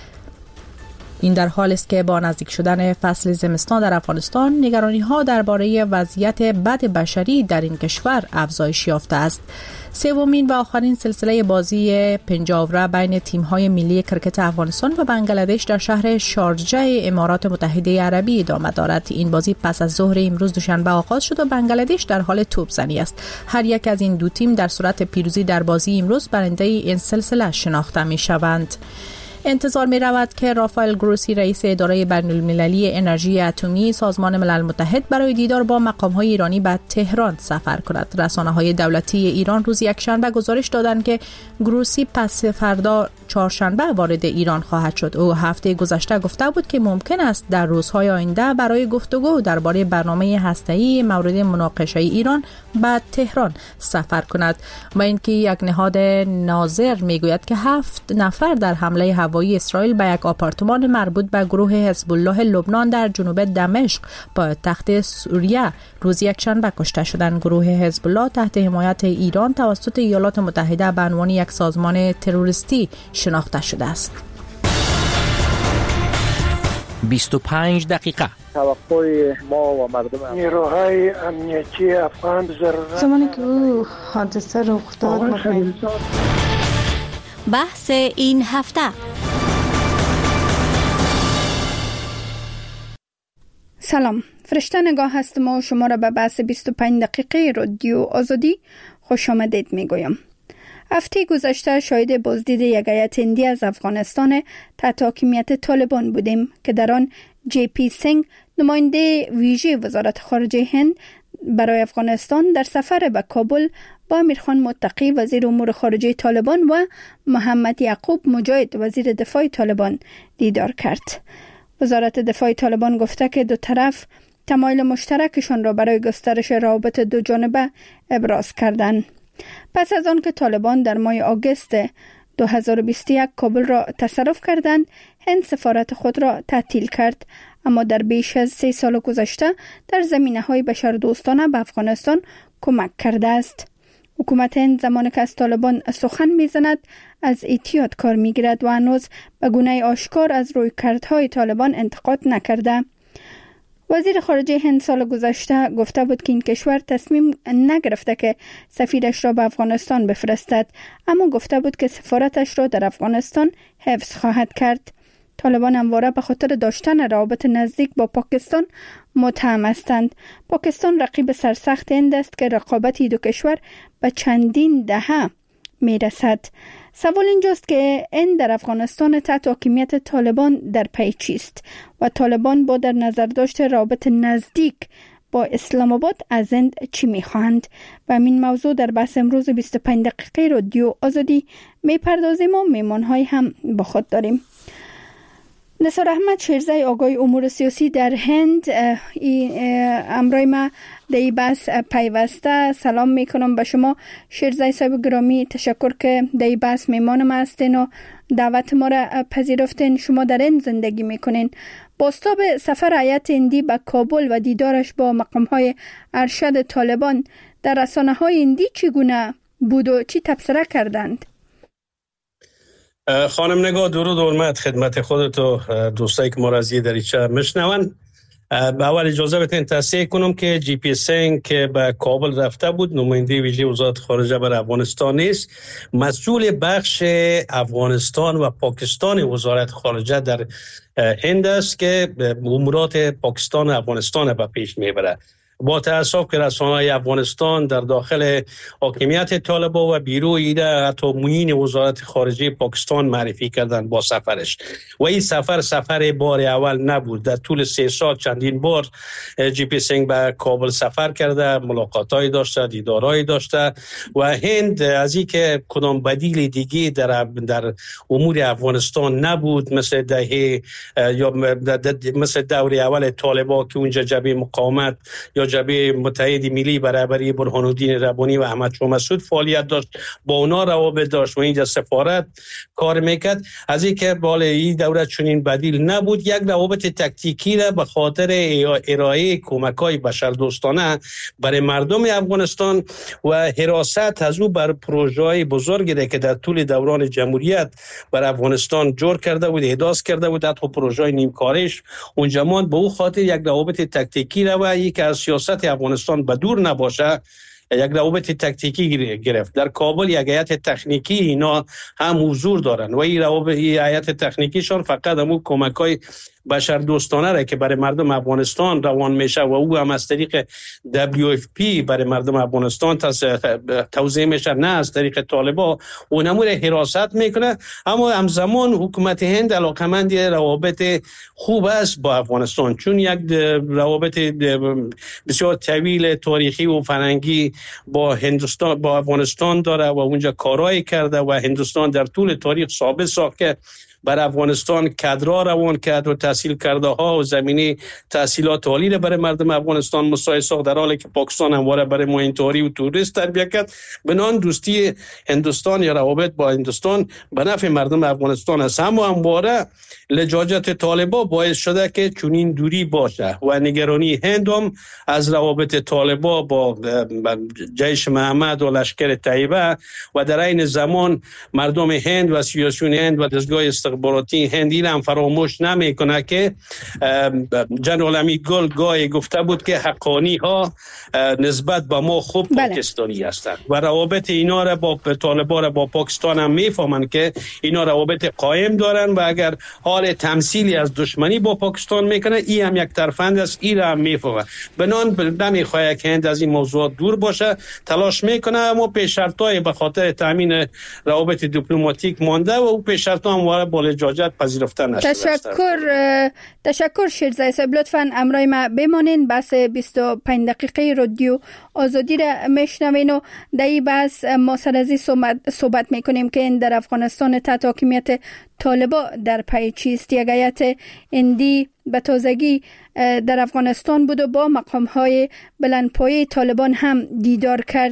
این در حالی است که با نزدیک شدن فصل زمستان در افغانستان نگرانی ها درباره وضعیت بد بشری در این کشور افزایش یافته است. سومین و آخرین سلسله بازی پنجاوره بین تیم‌های ملی کرکت افغانستان و بنگلادش در شهر شارجه امارات متحده عربی ادامه دارد. این بازی پس از ظهر امروز دوشنبه آغاز شد و بنگلادش در حال توپ زنی است. هر یک از این دو تیم در صورت پیروزی در بازی امروز برنده این سلسله شناخته می‌شوند. انتظار می رود که رافائل گروسی رئیس اداره بین المللی انرژی اتمی سازمان ملل متحد برای دیدار با مقام‌های ایرانی به تهران سفر کند. رسانه‌های دولتی ایران روز یکشنبه گزارش دادند که گروسی پس فردا چهارشنبه وارد ایران خواهد شد. او هفته گذشته گفته بود که ممکن است در روزهای آینده برای گفتگو درباره برنامه هسته‌ای مورد مناقشه ایران به تهران سفر کند. و اینکه یک نهاد ناظر میگوید که هفت نفر در حمله هوایی اسرائیل به یک آپارتمان مربوط به گروه حزب الله لبنان در جنوب دمشق پایتخت سوریه روز یکشنبه کشته شدند. گروه حزب الله تحت حمایت ایران توسط ایالات متحده به عنوان یک سازمان تروریستی شناخته شده است. بیست و پنج دقیقه. توقع ما و مردم نیروهای امنیتی افغان ضرورت زمانی که او حادثه رخ داد. بحث این هفته. سلام، فرشته نگاه هستم و شما را به بحث بیست و پنج دقیقه رادیو آزادی خوش آمدید می گویم. هفته گذشته شاهد بازدید یک هیئت هندی از افغانستان تحت حاکمیت طالبان بودیم که در آن جی پی سینگ نماینده ویژه وزارت خارجه هند برای افغانستان در سفر به کابل با امیرخان متقی وزیر امور خارجه طالبان و محمد یعقوب مجاهد وزیر دفاع طالبان دیدار کرد. وزارت دفاع طالبان گفته که دو طرف تمایل مشترکشان را برای گسترش روابط دو جانبه ابراز کردند. پس از آن که طالبان در ماه آگوست دو هزار و بیست و یک کابل را تصرف کردند، هند سفارت خود را تعطیل کرد، اما در بیش از سه سال گذشته در زمینه‌های بشردوستانه به افغانستان کمک کرده است. حکومت هند زمانی که از طالبان سخن می‌زند از احتیاط کار می‌گیرد و هنوز به گونه آشکار از رویکردهای طالبان انتقاد نکرده. وزیر خارجه هند سال گذشته گفته بود که این کشور تصمیم نگرفته که سفیرش را به افغانستان بفرستد، اما گفته بود که سفارتش را در افغانستان حفظ خواهد کرد. طالبان همواره به خاطر داشتن روابط نزدیک با پاکستان متهم هستند. پاکستان رقیب سرسخت هند است که رقابت دو کشور به چندین دهه می رسد. سوال اینجاست که این در افغانستان تحت حاکمیت طالبان در پی چیست و طالبان با در نظر داشت روابط نزدیک با اسلام آباد از هند چی میخواهند؟ و همین موضوع در بحث امروز بیست و پنج دقیقه رادیو آزادی میپردازیم و میمانهای هم با خود داریم. نثار احمد شیرزای آگاه امور سیاسی در هند امرای ما در این بحث پیوسته. سلام میکنم به شما شیرزای صاحب گرامی، تشکر که در این بحث میمان ما هستین و دعوت ما را پذیرفتین. شما در هند زندگی میکنین. بازتاب سفر هیئت هندی به کابل و دیدارش با مقامهای ارشد طالبان در رسانه‌های هندی چگونه بود و چی تبصره کردند؟ خانم نگاه، درود و حرمت خدمت خودت و دوستایی که ما را از یه دریچه میشنون. اول اجازه بدین تصحیح کنم که جی پی سینگ که به کابل رفته بود، نماینده ویژه وزارت خارجه بر افغانستان نیست، مسئول بخش افغانستان و پاکستان وزارت خارجه در هند است که امورات پاکستان و افغانستان به پیش میبره. با تأسف که رسانه‌های افغانستان در داخل حاکمیت طالبان و بیرون ایده حتی معین وزارت خارجه پاکستان معرفی کردن با سفرش و این سفر سفر بار اول نبود. در طول سه سال چندین بار جی پی سینگ به کابل سفر کرده، ملاقات‌های داشته، دیدارهای داشته و هند از این که کدام بدیل دیگه در در امور افغانستان نبود، مثل دهه یا مثل دور اول طالبان که اونجا جبهه مقاومت یا جبهه متحد ملی برابری برهانالدین ربانی و احمد شاه مسعود فعالیت داشت، با اونا روابط داشت و اینجا سفارت کار میکرد. از این که بالا این دوره چنین بدیل نبود، یک روابط تکتیکی را به خاطر ارائه کمک‌های بشردوستانه برای مردم افغانستان و حراست از او بر پروژه‌های بزرگی را که در طول دوران جمهوریت بر افغانستان جور کرده بود، احداث کرده بود، حتی پروژه‌های نیمکارش اونجا ماند. به او خاطر یک روابط تکتیکی را و یک از سیاست افغانستان به دور نباشه، یک روابط تکتیکی گرفت. در کابل یک هیئت تکنیکی اینا هم حضور دارن و این روابط هیئت تکنیکیشان فقط همون کمک‌های بشر دوستانه را که برای مردم افغانستان روان میشه و او هم از طریق دبلیو اف پی برای مردم افغانستان توزیع میشه، نه از طریق طالبان، اون امور حراست میکنه. اما همزمان حکومت هند علاقمند روابط خوب است با افغانستان، چون یک روابط بسیار طویل تاریخی و فرهنگی با هندوستان با افغانستان داره و اونجا کارایی کرده و هندوستان در طول تاریخ ثابت ساخت که بر افغانستان کادرها روان کرد و تحصیل کرده ها و زمینه تحصیلات عالی را برای مردم افغانستان مساعد ساخت، در حالی که پاکستان همواره برای معین‌طوری و توریست تربیت کرد. بنان دوستی هندوستان یا روابط با هندوستان به نفع مردم افغانستان است. اما همواره لجاجت طالبان باعث شده که چنین دوری باشه و نگرانی هند هم از روابط طالبان با جیش محمد و لشکر طیبه و در این زمان مردم هند و سیاسیون هند و دستگاه استخباراتی هندی هم فراموش نمیکنه که جنرال امی گل گاهی گفته بود که حقانی ها نسبت به ما خوب بله. پاکستانی هستند و روابط اینا را با طالبان را با پاکستان هم میفهمن که اینا روابط قائم دارن و اگر حال تمثیلی از دشمنی با پاکستان میکنه، این هم یک طرفند است، این را هم میفهمه. بنان نمیخواد که هند از این موضوع دور باشه، تلاش میکنه اما پیش شرطای به خاطر تامین روابط دیپلماتیک مانده و او پیش شرط هم وارد با لجاجت پذیرفته نشده. تشکر تشکر شیرزای صاحب، لطفاً امرای ما بمانین. بحث بیست و پنج دقیقه رادیو آزادی را میشنوین و در این بحث ما سر از صحبت, صحبت میکنیم که این در افغانستان تحت حاکمیت طالبان در پی چیست. یک هیئت هندی به تازگی در افغانستان بود و با مقام‌های بلندپایه طالبان هم دیدار کرد.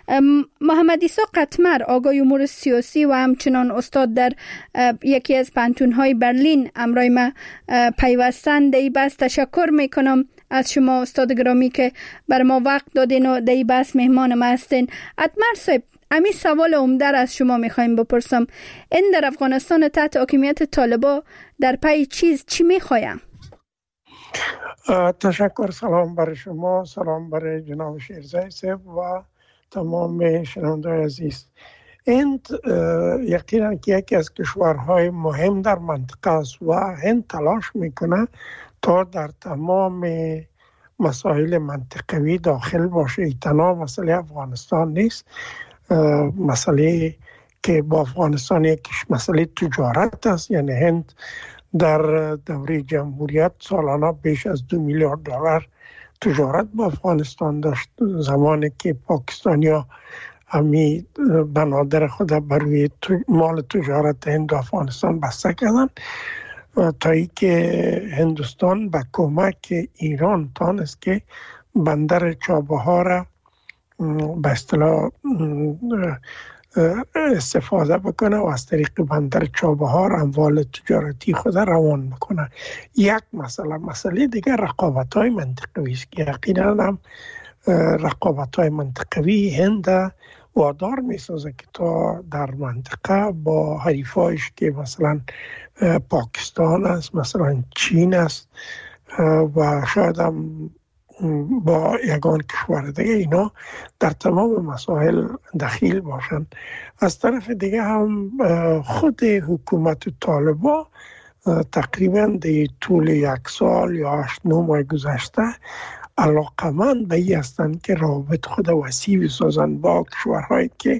محمد عیسی قطمر، آگاه امور سیاسی و همچنان استاد در یکی از پانتون‌های برلین، امرای ما پیوستند. در این بحث تشکر میکنم از شما استاد گرامی که بر ما وقت دادین و در این بحث مهمان ما هستین. قطمر صاحب، امی سوال عمده از شما میخوایم بپرسم. این در افغانستان تحت حاکمیت طالبان در پی چیز چی میخوایم؟ تشکر. سلام برای شما، سلام برای جناب شیرزای صاحب و تمام شنوندگان عزیز. هند یقینا که یکی از کشورهای مهم در منطقه است و هند تلاش میکنه تا در تمام مسائل منطقوی داخل باشه. تنها مسئله افغانستان نیست، مسئله که با افغانستان یک مسئله تجارت است. یعنی هند در دوره جمهوریت سالانه بیش از دو میلیارد دلار تجارت با افغانستان داشت، زمانی که پاکستانیا همی بنادر خود بروی مال تجارت هند و افغانستان بسته کردن، تا ای که هندوستان به کمک ایران تانست که بندر چابهار را به اصطلاح استفاده بکنه و از طریق بندر چابهار اموال تجارتی خود روان بکنه. یک مسئله مسئله دیگر رقابت‌های منطقوی است که یقینا هم رقابت‌های منطقوی هند وادار می‌سازه که تا در منطقه با حریفایش که مثلا پاکستان است، مثلا چین است و شاید هم با یگان کشور دیگه اینا در تمام مسائل دخیل باشند. از طرف دیگه هم خود حکومت طالبان تقریبا در طول یک سال یا هشت نه ماه گذشته علاقمند به این هستند که روابط خود وسیع بسازند با کشورهایی که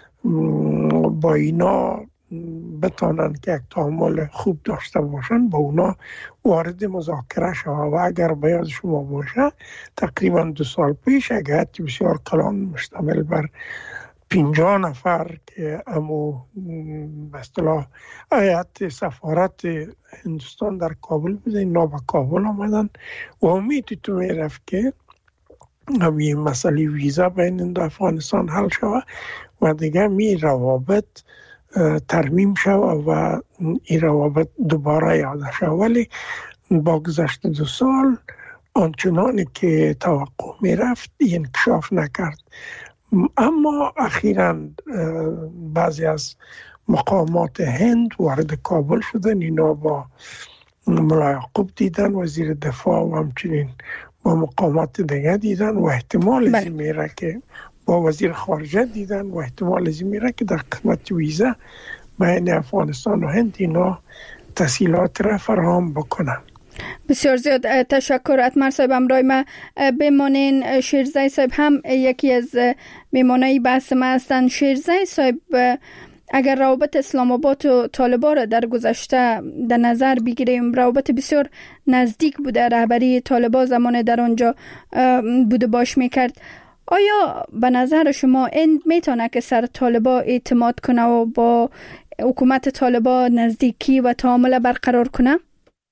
با اینا بتانن که یک تعامل خوب داشته باشن، با اونا وارد مذاکره شود. و اگر به یاد شما باشه تقریبا دو سال پیش یک هیئت بسیار کلان مشتمل بر پنجاه نفر که امو به اصطلاح هیئت سفارت هندوستان در کابل بوده، اینا به کابل آمدن و امید تو میرفت که همین مسئله ویزا بین هند و افغانستان حل شود و دیگه می روابط ترمیم شود و این روابط دوباره یاده شود. ولی با گذشت دو سال آنچنانی که توقع می رفت انکشاف نکرد. اما اخیراً بعضی از مقامات هند وارد کابل شدن، اینا با ملا یعقوب دیدن، وزیر دفاع، و همچنین با مقامات دیگه دیدن و احتمال از این میره که با وزیر خارجه دیدن و احتمال از این میره که در قسمت ویزا بین افغانستان و هند اینا تسهیلات را فراهم بکنن. بسیار زیاد تشکر. اتمر صاحب امرای ما بمانین. شیرزای صاحب هم یکی از میمانای بحث ما هستند. شیرزای صاحب، اگر روابط اسلام آباد و طالبان را در گذشته در نظر بگیریم، روابط بسیار نزدیک بوده، رهبری طالبان زمان در آنجا بوده باش میکرد. آیا به نظر شما این میتونه که سر طالبان اعتماد کنه و با حکومت طالبان نزدیکی و تعامل برقرار کنه؟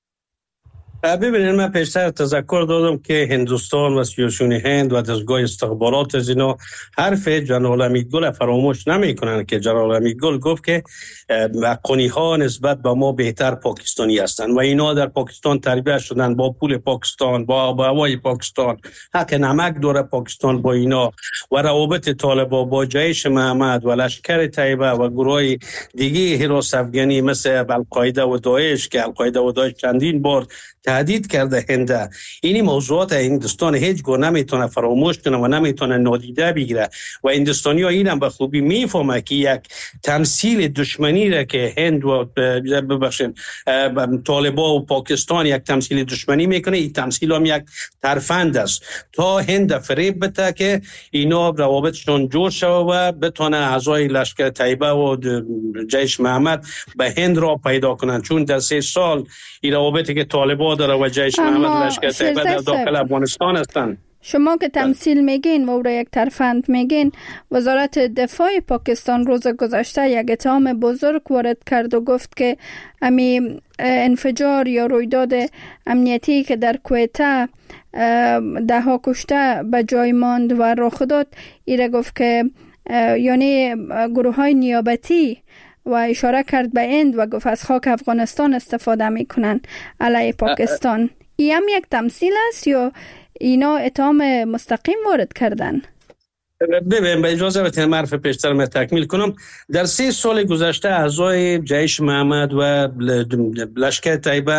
ببینید، من پیشتر تذکر دادم که هندوستان و سیاسیون هند و دستگاه استخبارات از اینا حرف جنرال امیدگل فراموش نمی کنند که جنرال امیدگل گفت که قنی ها نسبت به ما بهتر پاکستانی هستند و اینا در پاکستان تربیت شدن، با پول پاکستان، با هوای پاکستان، حق نمک داره پاکستان با اینا. و روابط طالبان با جیش محمد و لشکر طیبه و گروه دیگه حراس افغانی مثل القاعده و داعش که القاعده و داعش چندین بار تهدید کرده هند، اینی موضوعات هندوستان هیچ گونه نمیتونه فراموش کنه و نمیتونه نادیده بگیره. و هندوستانی ها اینم به خوبی میفهمه که یک تمثیل دشمنی را که هند و ببخشید طالبان و پاکستان یک تمثیل دشمنی میکنه، این تمثیل هم یک ترفند است تا هند فریب بده که اینا روابطشون جور شود و بتونه اعضای لشکر طیبه و جیش محمد به هند را پیدا کنن. چون در سه سال این روابطی که طالبان داره و جیش محمد لشکر طیبه در داخل افغانستان هستند. شما که تمثیل میگین و او را یک ترفند میگین، وزارت دفاع پاکستان روز گذشته یک اتهام بزرگ وارد کرد و گفت که امی انفجار یا رویداد امنیتی که در کویته ده ها کشته به جای ماند و رخ داد، ایره گفت که یعنی گروه های نیابتی و اشاره کرد به هند و گفت از خاک افغانستان استفاده میکنن علیه پاکستان. این هم یک تمثیل است یا اینا اتهام مستقیم وارد کردن؟ ببین، به اجازه بدید معرف پیشتر من تکمیل کنم. در سه سال گذشته اعضای جیش محمد و لشکر طیبه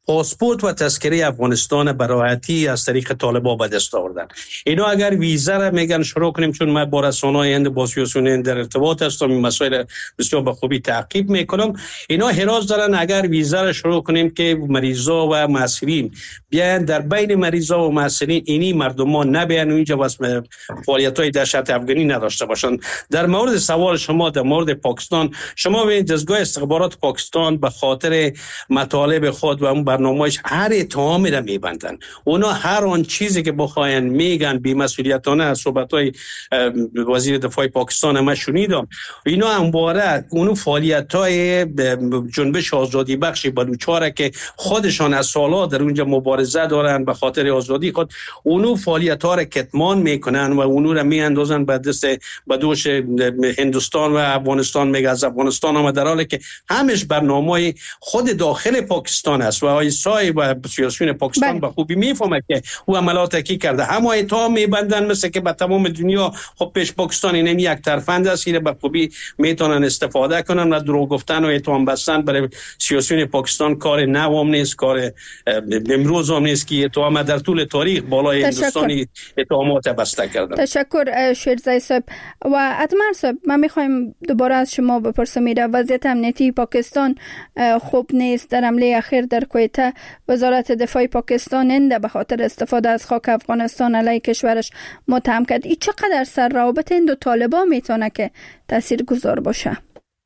پاسپورت و تذکره افغانستان به راحتی از طریق طالبان به دست آوردن. اینا اگر ویزا را میگن شروع کنیم، چون من با رسانه‌های هند با سیاسیون در ارتباط هستم، این مسائل بسیار به خوبی تعقیب میکنم، اینا حراس دارن اگر ویزا را شروع کنیم که مریضا و معسرین بیان در بین مریضا و معسرین اینی مردم ما نبیان اینجا واسه فعالیت‌های دهشت افغانی نداشته باشند. در مورد سوال شما در مورد پاکستان، شما ببینید دستگاه استخبارات پاکستان به خاطر مطالب خود و اون برنامه‌اش هر اتهامی را میبندن. اونا هر آن چیزی که بخواین میگن بی‌مسئولیتانه. از صحبت‌های وزیر دفاع پاکستان ما شنیدم، اینا همواره اون فعالیت‌های جنبش آزادی بخش بلوچاره که خودشان از سال‌ها در اونجا مبارزه دارن به خاطر آزادی خود، اونو فعالیت‌ها را کتمان میکنن و اونو را میاندازن به دست به دوش هندوستان و افغانستان. میگه از افغانستان هم، در حالی که همش برنامه‌های خود داخل پاکستان است و آیسای و سیاسیون پاکستان به خوبی میفهمه که او عملات کی کرده. همه اتهام میبندن مثل که به تمام دنیا خب پیش پاکستان این یک طرفند است، این به خوبی میتونن استفاده کنن و دروغ گفتن و اتهام بستن برای سیاسیون پاکستان کار نوام نیست، کار امروز هم نیست که اتهام در طول تاریخ بالای هندوستانی اتهامات بسته کردن. تشکر شیرزای صاحب. و اتمر صاحب، من میخوایم دوباره از شما بپرسم، میره وضعیت امنیتی پاکستان خوب نیست. در حمله اخیر در کویته وزارت دفاع پاکستان هند به خاطر استفاده از خاک افغانستان علیه کشورش متهم کرد. این چقدر سر روابط هند و طالبان میتونه که تاثیرگذار باشه؟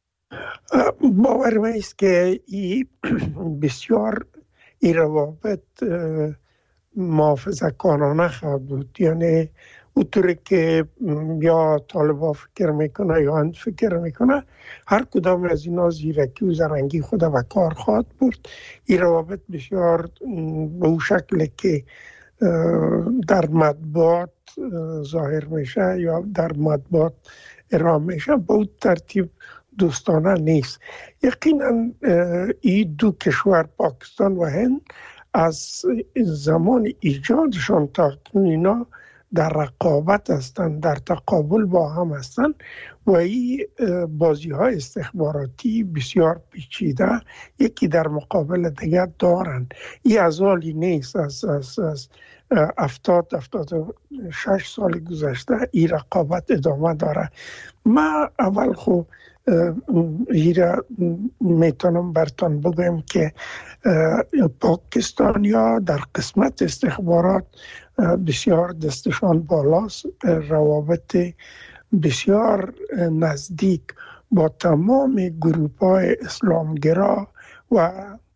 باور من است که ای بسیار این روابط محافظه کارانه خواهد بود. یعنی اونطوری که یا طالبان فکر میکنه یا هند فکر میکنه، هر کدام از اینا زیرکی و زرنگی خود به کار خواهد برد. این روابط بسیار به اون شکل که در مطبوعات ظاهر میشه یا در مطبوعات ارائه میشه به اون ترتیب دوستانه نیست. یقینا این دو کشور پاکستان و هند از زمان ایجادشان تا اینا در رقابت هستند، در تقابل با هم هستند و این بازی های استخباراتی بسیار پیچیده یکی در مقابل دیگر دارند. این از حالی نیست، از از از افتاد افتاد و شش سال گذشته این رقابت ادامه داره. ما اول خو ایره میتونم برتان بگم که پاکستانیا در قسمت استخبارات بسیار دستشان بالاست، روابط بسیار نزدیک با تمام گروپ های اسلامگرا و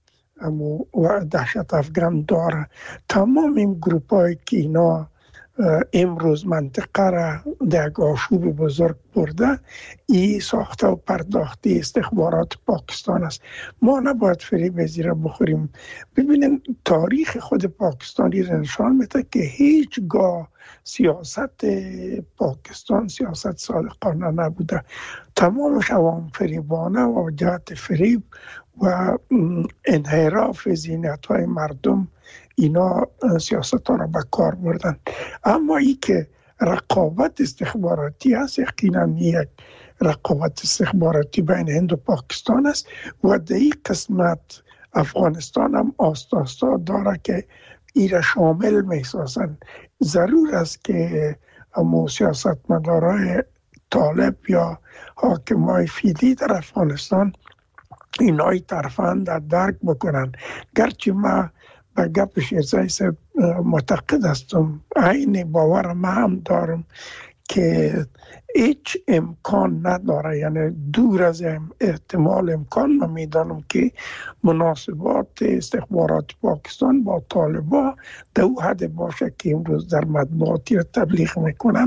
و دهشت افغان داره. تمام این گروپ هایی که اینا امروز منطقه را در آشوب بزرگ برده، این ساخته و پرداخته استخبارات پاکستان است. ما نباید فریب زیر بخوریم. ببینید تاریخ خود پاکستانی را نشان میده که هیچگاه سیاست پاکستان سیاست صادقانه نبوده. تمامش عوام فریبانه و جهت فریب و انحراف ذهنیت های مردم اینا سیاست ها را به کار بردن. اما ای که رقابت استخباراتی است، یقینا یک رقابت استخباراتی بین هند و پاکستان است و در این قسمت افغانستان هم آستا آستا داره که ای را شامل می سازن. ضرور است که امو سیاستمدارای طالب یا حاکمای فیلی در افغانستان اینای طرفان در درک بکنن. گرچه ما به گپ شیرزای صاحب معتقد هستم، عین باور ما هم دارم که هیچ امکان نداره، یعنی دور از احتمال امکان من میدانم که مناسبات استخبارات پاکستان با طالبان در او حد باشه که امروز در مطبوعاتی را تبلیغ میکنن.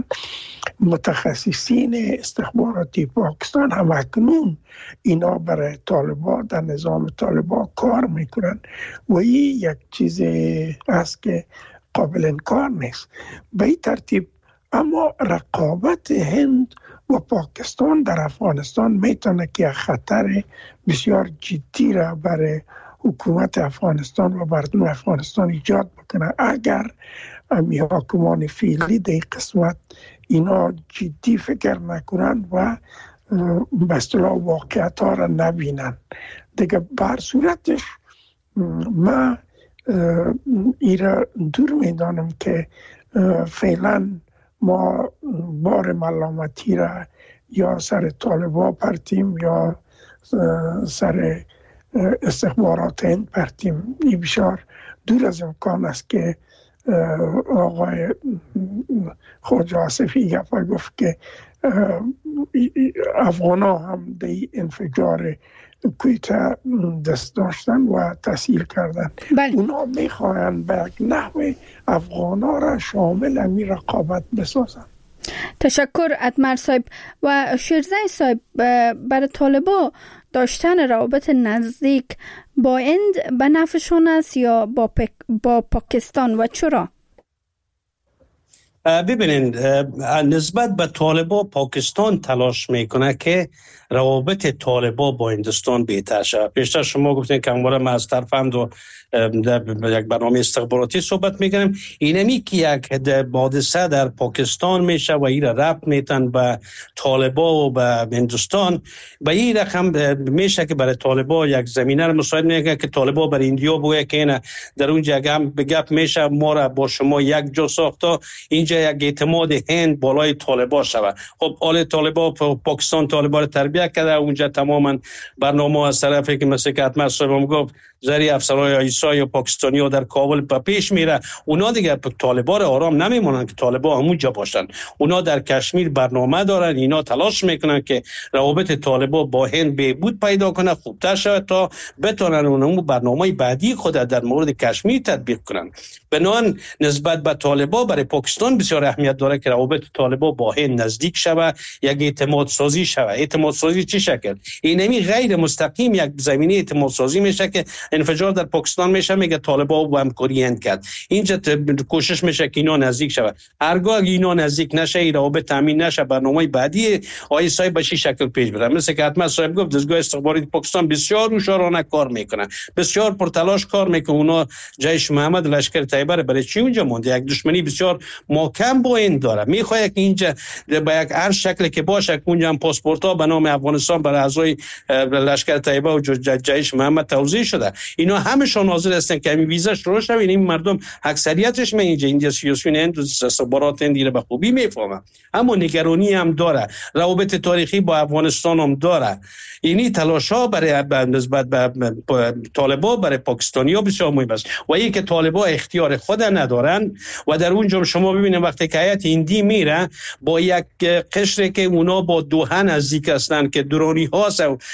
متخصصین استخباراتی پاکستان هم اکنون اینا برای طالبان در نظام طالبان کار میکنن و این یک چیز است که قابل انکار نیست. به این ترتیب اما رقابت هند و پاکستان در افغانستان میتونه که خطر بسیار جدی را برای حکومت افغانستان و مردم افغانستان ایجاد بکنه اگر امی حاکمان فعلی در قسمت اینا جدی فکر نکنند و به اصطلاح واقعیت ها را نبینند. دیگه بر صورتش ما ایره دور میدانم که فعلا ما بار ملامتی را یا سر طالبا پرتیم یا سر استخبارات هند پرتیم. این بسیار دور از امکان است که آقای خواجه آصفی گفت گفت که افغان ها هم در انفجار کویته دست داشتن و تسهیل کردن. بله. اونا میخواهند به یک نحو افغان ها را شامل امی رقابت بسازن. تشکر اتمر صاحب. و شیرزای صاحب، برای طالبا داشتن روابط نزدیک با هند به نفعشون است یا با, پک... با پاکستان و چرا؟ ببینید، نسبت به طالبا پاکستان تلاش میکنه که روابط طالبا با هندوستان بهتر شود. پیشتر شما گفتین که همواره ما از طرف هم دو در یک برنامه استخباراتی صحبت میکنیم. اینمی که یک حادثه در پاکستان میشه و این را ربط میتن به طالبا و به هندوستان، به این رقم میشه که برای طالبا یک زمینه را مساعد میکنه که طالبا برای ایندیا بگه که اینه در اونجا هم به گپ میشه ما را با شما یک جا ساخته، اینجا یک اعتماد هند بالای طالبا شود. خب آل طالبا پاکستان طالبا را تربیت کرده، اونجا تماما برنامه از طرفی که مثل که اتمر صاحب گفت زری افسرهای آیسا یا پاکستانی ها در کابل په پیش میره. اونا دیگه طالبا را آرام نمیمونن که طالبا همونجا باشن. اونا در کشمیر برنامه دارن، اینا تلاش میکنن که روابط طالبا با هند بهبود پیدا کنه، خوبتر شود تا بتونن اونمو برنامه بعدی خود در مورد کشمیر تطبیق کنن. بنان نسبت به طالبا برای پاکستان بسیار اهمیت داره که روابط طالبا با هند نزدیک شود، یک اعتماد سازی شود. اعتماد سازی چی شکل؟ اینمی غیر مستقیم یک زمینه اعتماد سازی میشه که انفجار در پاکستان میشه، میگه طالبا با همکاری هند کرد. اینجا کوشش میشه که اینا نزدیک شود. هرگاه اینا نزدیک نشه، این روابط تامین نشه، برنامه بعدی آی صاحب به چه شکل پیش بره؟ مثل که حتما صاحب گفت دستگاه استخباراتی پاکستان بسیار هوشیارانه کار میکنه، بسیار پرتلاش کار میکنه. اونا جیش محمد لشکر طیبه برای چی اونجا مونده؟ یک دشمنی بسیار محکم با این داره. میخواد که اینجا به یک هر شکلی که باشه اونجا هم پاسپورت ها به نام افغانستان برای اعضای لشکر طیبه و جیش محمد توزیع شده. اینا همشون حاضر هستن که همین ویزا شروع شه. این مردم اکثریتش من اینجا اینجا سیاسیون هند و استخبارات هند رو به خوبی میفهمن، اما نگرانی هم داره، روابط تاریخی با افغانستان هم داره. اینی تلاش‌ها برای نسبت به طالبا برای پاکستانی‌ها بسیار مهم است و این که طالبا اختیار خود ندارن و در اونجا شما ببینید وقتی که هیئت هندی میره با یک قشری که اونا با دوحه نزدیک هستن که درانی ها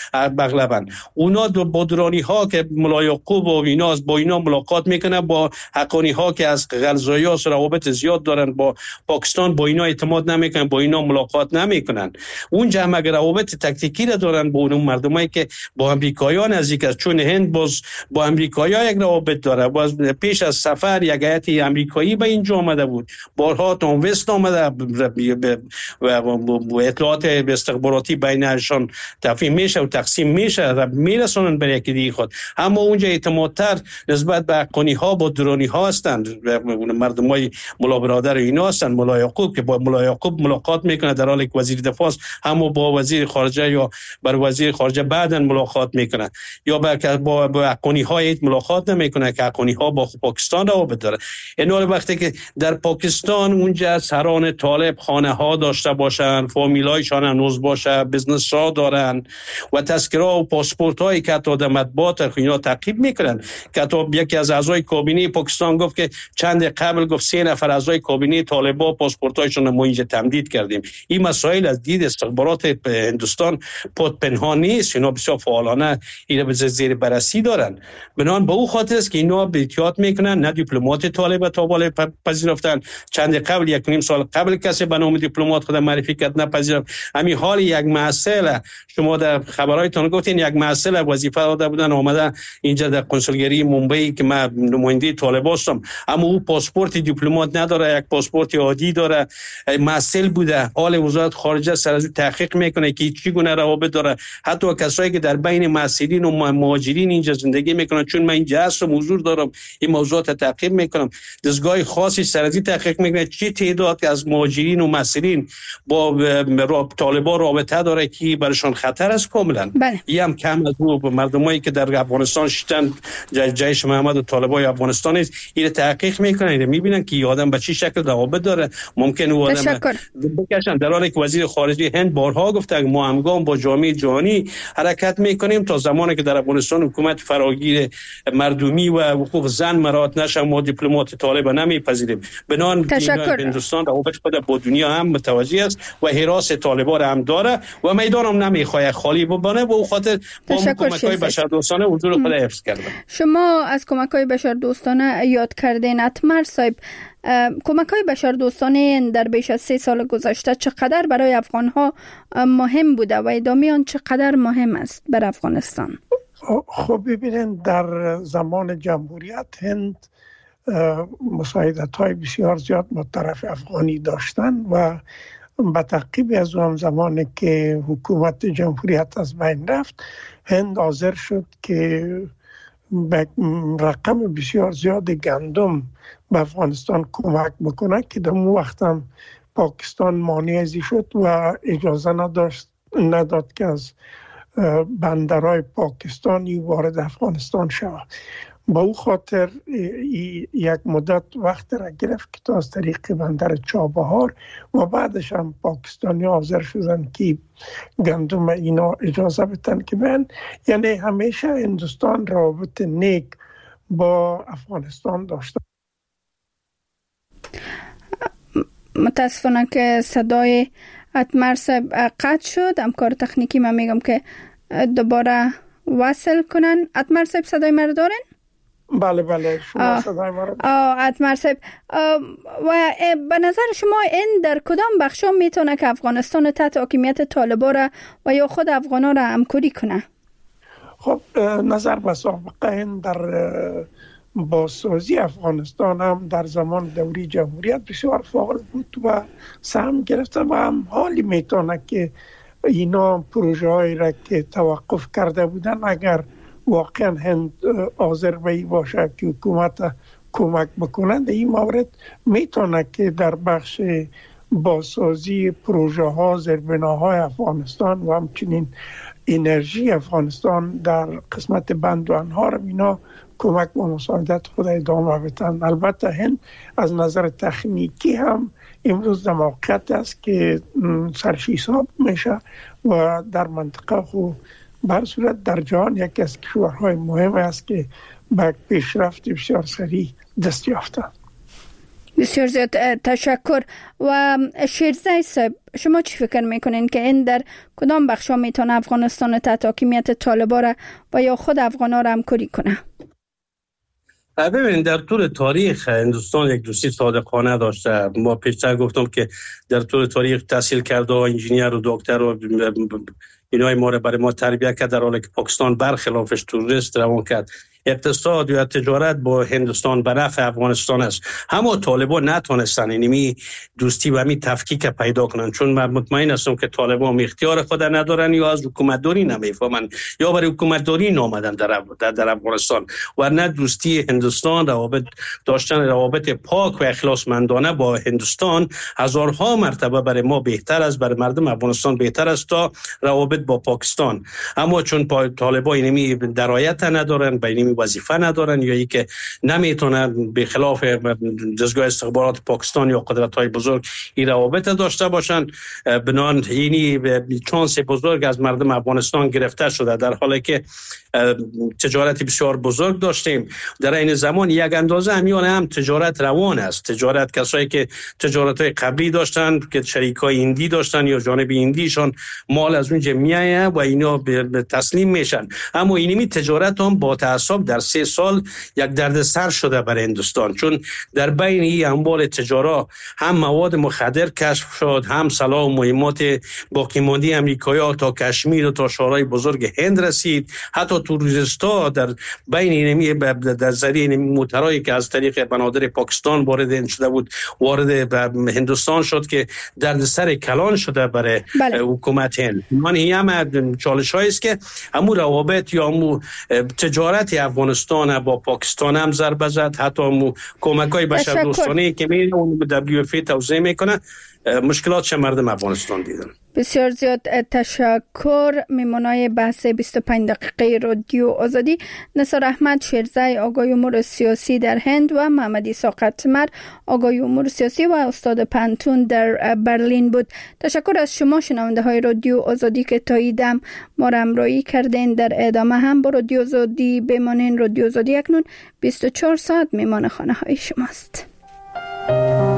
بغلبن، اونا با درانی ها که ملا یعقوب و اینا با اینا ملاقات میکنه، با حقانی ها که از غلزایی ها روابط زیاد دارن با پاکستان با اینا اعتماد نمیکنن، با اینا ملاقات نمیکنن. اونجا هم اگر روابط تکتیکی را دارن با اون مردمایی که با امریکایی‌ها نزدیک است، چون هند باز با امریکایی‌ها یک روابط داره. باز پیش از سفر یک هیئت امریکایی به اینجا آمده بود، بارها تام وست آمده و اطلاعات استخباراتی بینشان تفهیم میشه و تقسیم میشه و میرسونن برای یکی دیگه خود. اما اونجا اعتمادتر نسبت به حقانی ها با درانی ها هستند، مردمای ملا برادر اینا هستند. ملا یعقوب که با ملا یعقوب ملاقات میکنه در حالی که وزیر دفاع است، اما با وزیر خارجه یا بر وزیر خارجه بعداً ملاقات میکنه، یا با با حقانی ها ملاقات نمیکنه که حقانی ها با پاکستان روابط داره. اینا وقتی که در پاکستان اونجا سران طالب خانه ها داشته باشن، فامیلایشان هنوز باشه، بزنس ها دارن و تذکره و پاسپورت هایی که تا مطبوعات اینا تعقیب میکنن. که تا یکی از اعضای کابینه پاکستان گفت که چند قبل گفت سه نفر اعضای کابینه طالبان پاسپورت هایشون ما اینجا تمدید کردیم. این مسائل از دید استخبارات هندوستان پد پنهان نیست، اینا بسیار فعالانه اینا به زیر بررسی دارن. بنان به او خاطر است که اینا به احتیاط میکنن، نه دیپلمات طالب تا بالا پذیرفتن. چند قبل یک نیم سال قبل کسی به نام دیپلمات خود معرفی کرد نپذیرفت. همین حال یک مسئله شما در خبرایتون گفتین یک مسئله وظیفه داده بودن آمده اینجا در کنسولگری ممبئی که من نماینده طالب هستم، اما او پاسپورت دیپلمات نداره، یک پاسپورت عادی داره. مسئله بوده، حال وزارت خارجه سر از تحقیق میکنه که چی گونه روابط داره. حتی کسایی که در بین مسئولین و مهاجرین اینجا زندگی میکنن، چون من اینجا هستم حضور دارم این موضوعات تعقیب میکنم، دستگاه خاصی سر از تحقیق میکنه چی تعداد از مهاجرین و مسئولین با طالبان رابطه داره که برایشان خطر است کاملا. بله. این هم کم از او مردمایی که در افغانستان شدن جیش محمد و طالبای افغانستان است، این تحقیق میکنن، این میبینن که آدم به چه شکل روابط داره. ممکن او آدم بکشن، در حالی که وزیر خارجه هند بارها گفته ما همگام با جامعه جهانی حرکت میکنیم تا زمانی که در افغانستان حکومت فراگیر مردمی و حقوق زن مراعات نشه ما دیپلمات طالب نمیپذیریم. بنان هندوستان روابط خود با دنیا هم متوجه است و حراس طالبان را هم داره و میدان هم نمیخواد خالی بمانه و خاطر با کمک‌های بشردوستانه وجود خود حفظ کرده. شما از کمک‌های بشردوستانه یاد کردین. اتمر صاحب، کمک‌های بشردوستانه در بیش از سه سال گذشته چقدر برای افغان‌ها مهم بوده و ادامه آن چقدر مهم است بر افغانستان؟ خب ببینید، در زمان جمهوریت هند مساعدت‌های بسیار زیاد با طرف افغانی داشتن و به تعقیب از اون زمانی که حکومت جمهوریت از بین رفت، هند حاضر شد که رقم بسیار زیاد گندم به افغانستان کمک بکنه که در اون وقت هم پاکستان مانع ازی شد و اجازه نداشت نداد که از بندرهای پاکستانی وارد افغانستان شود. با او خاطر یک مدت وقت را گرفت که تا از طریق بندر چابهار و بعدش هم پاکستانی حاضر شدن که گندم اینا اجازه بتن که من، یعنی همیشه هندوستان روابط نیک با افغانستان داشته. متاسفانه که صدای اتمر صاحب قطع شد. همکار تکنیکی من میگم که دوباره وصل کنن. اتمر صاحب صدای من دارن؟ بله بله شما صدای ما رو اتمر صاحب، و به نظر شما این در کدام بخشا میتونه که افغانستان تحت حاکمیت طالبان را و یا خود افغانا را همکاری کنه؟ خب نظر به سابقه این در بازسازی افغانستان هم در زمان دوری جمهوریت بسیار فعال بود و سهم گرفته و هم حالی میتونه که اینا پروژه هایی را که توقف کرده بودن اگر واقعا هند حاضر به باشه که حکومت کمک بکنند، این مورد میتونه که در بخش بازسازی پروژه ها، زیربناهای افغانستان و همچنین انرژی افغانستان در قسمت بند و انهار اینا کمک و مساعدت خود ادامه بدن. البته هند از نظر تکنیکی هم امروز در موقعیت است که سرشیساب میشه و در منطقه خود بر صورت در جهان یکی از کشورهای مهم است که به پیشرفت بسیار سریع دست یافته. بسیار زیاد تشکر. و شیرزای صاحب، شما چی فکر میکنین که این در کدام بخشا میتونه افغانستان تحت حاکمیت طالبان را و یا خود افغانا را همکاری کنه؟ ببینید، در طول تاریخ هندوستان یک دوستی صادقانه داشته. ما پیشتر گفتم که در طول تاریخ تحصیل کرده و انجینیر و دکتر و اینای ما را برای ما تربیت کرد، در حالی که پاکستان برخلافش توریست روان کرد. اقتصاد یا تجارت با هندوستان به نفع افغانستان است. همه طالبان نتونستن اینمی دوستی و می تفکیک پیدا کنن، چون من مطمئن هستم که طالبان اختیار خود ندارن یا از حکومت داری نمیفهمن یا برای حکومت داری نامدن در در, در افغانستان. و نه دوستی هندوستان، روابط داشتن روابط پاک و اخلاصمندانه با هندوستان هزارها مرتبه برای ما بهتر است، برای مردم افغانستان بهتر است تا روابط با پاکستان. اما چون طالبان اینمی درایت ندارن، بین وظیفه ندارن یا ای که نمیتونن به خلاف دستگاه استخبارات پاکستان یا قدرت‌های بزرگ این روابط داشته باشن، بنان اینی چانس بزرگ از مردم افغانستان گرفته شده، در حالی که تجارت بسیار بزرگ داشتیم. در این زمان یک اندازه همیان هم تجارت روان است. تجارت کسایی که تجارت‌های قبلی داشتن که شریکای هندی داشتن یا جانب هندیشان مال از اونجا میایه و اینا به تسلیم میشن. اما اینمی تجارت هم با تعصب در سه سال یک دردسر شده برای هندوستان، چون در بین این اموال تجارت هم مواد مخدر کشف شد، هم سلاح و مهمات باقی مانده امریکایی‌ها تا کشمیر و تا شهرهای بزرگ هند رسید. حتی توریستا در بین اینمی در ذریعه اینمی موترهایی که از طریق بنادر پاکستان وارد شده بود وارد هندوستان شد که دردسر کلان شده برای بله. حکومت هند. من این هم چالش‌هایی است که همون روابط یا همون تجارت افغانستان با پاکستان هم ضربه زد. حتی همون کمک‌های بشردوستانه که میره اون دبلیو اف ای توضیح میکنه مشکلات مردم افغانستان دیدن. بسیار زیاد تشکر. میمانای بحث بیست و پنج دقیقه رادیو آزادی نثار احمد شیرزی، آگای امور سیاسی در هند، و محمد عیسی قطمر، آگای امور سیاسی و استاد پانتون در برلین بود. تشکر از شما شنونده های رادیو آزادی که تا ایدم ما را همراهی کردین. در ادامه هم با رادیو آزادی بمانین. رادیو آزادی اکنون بیست و چهار ساعت میمان خانه های شماست.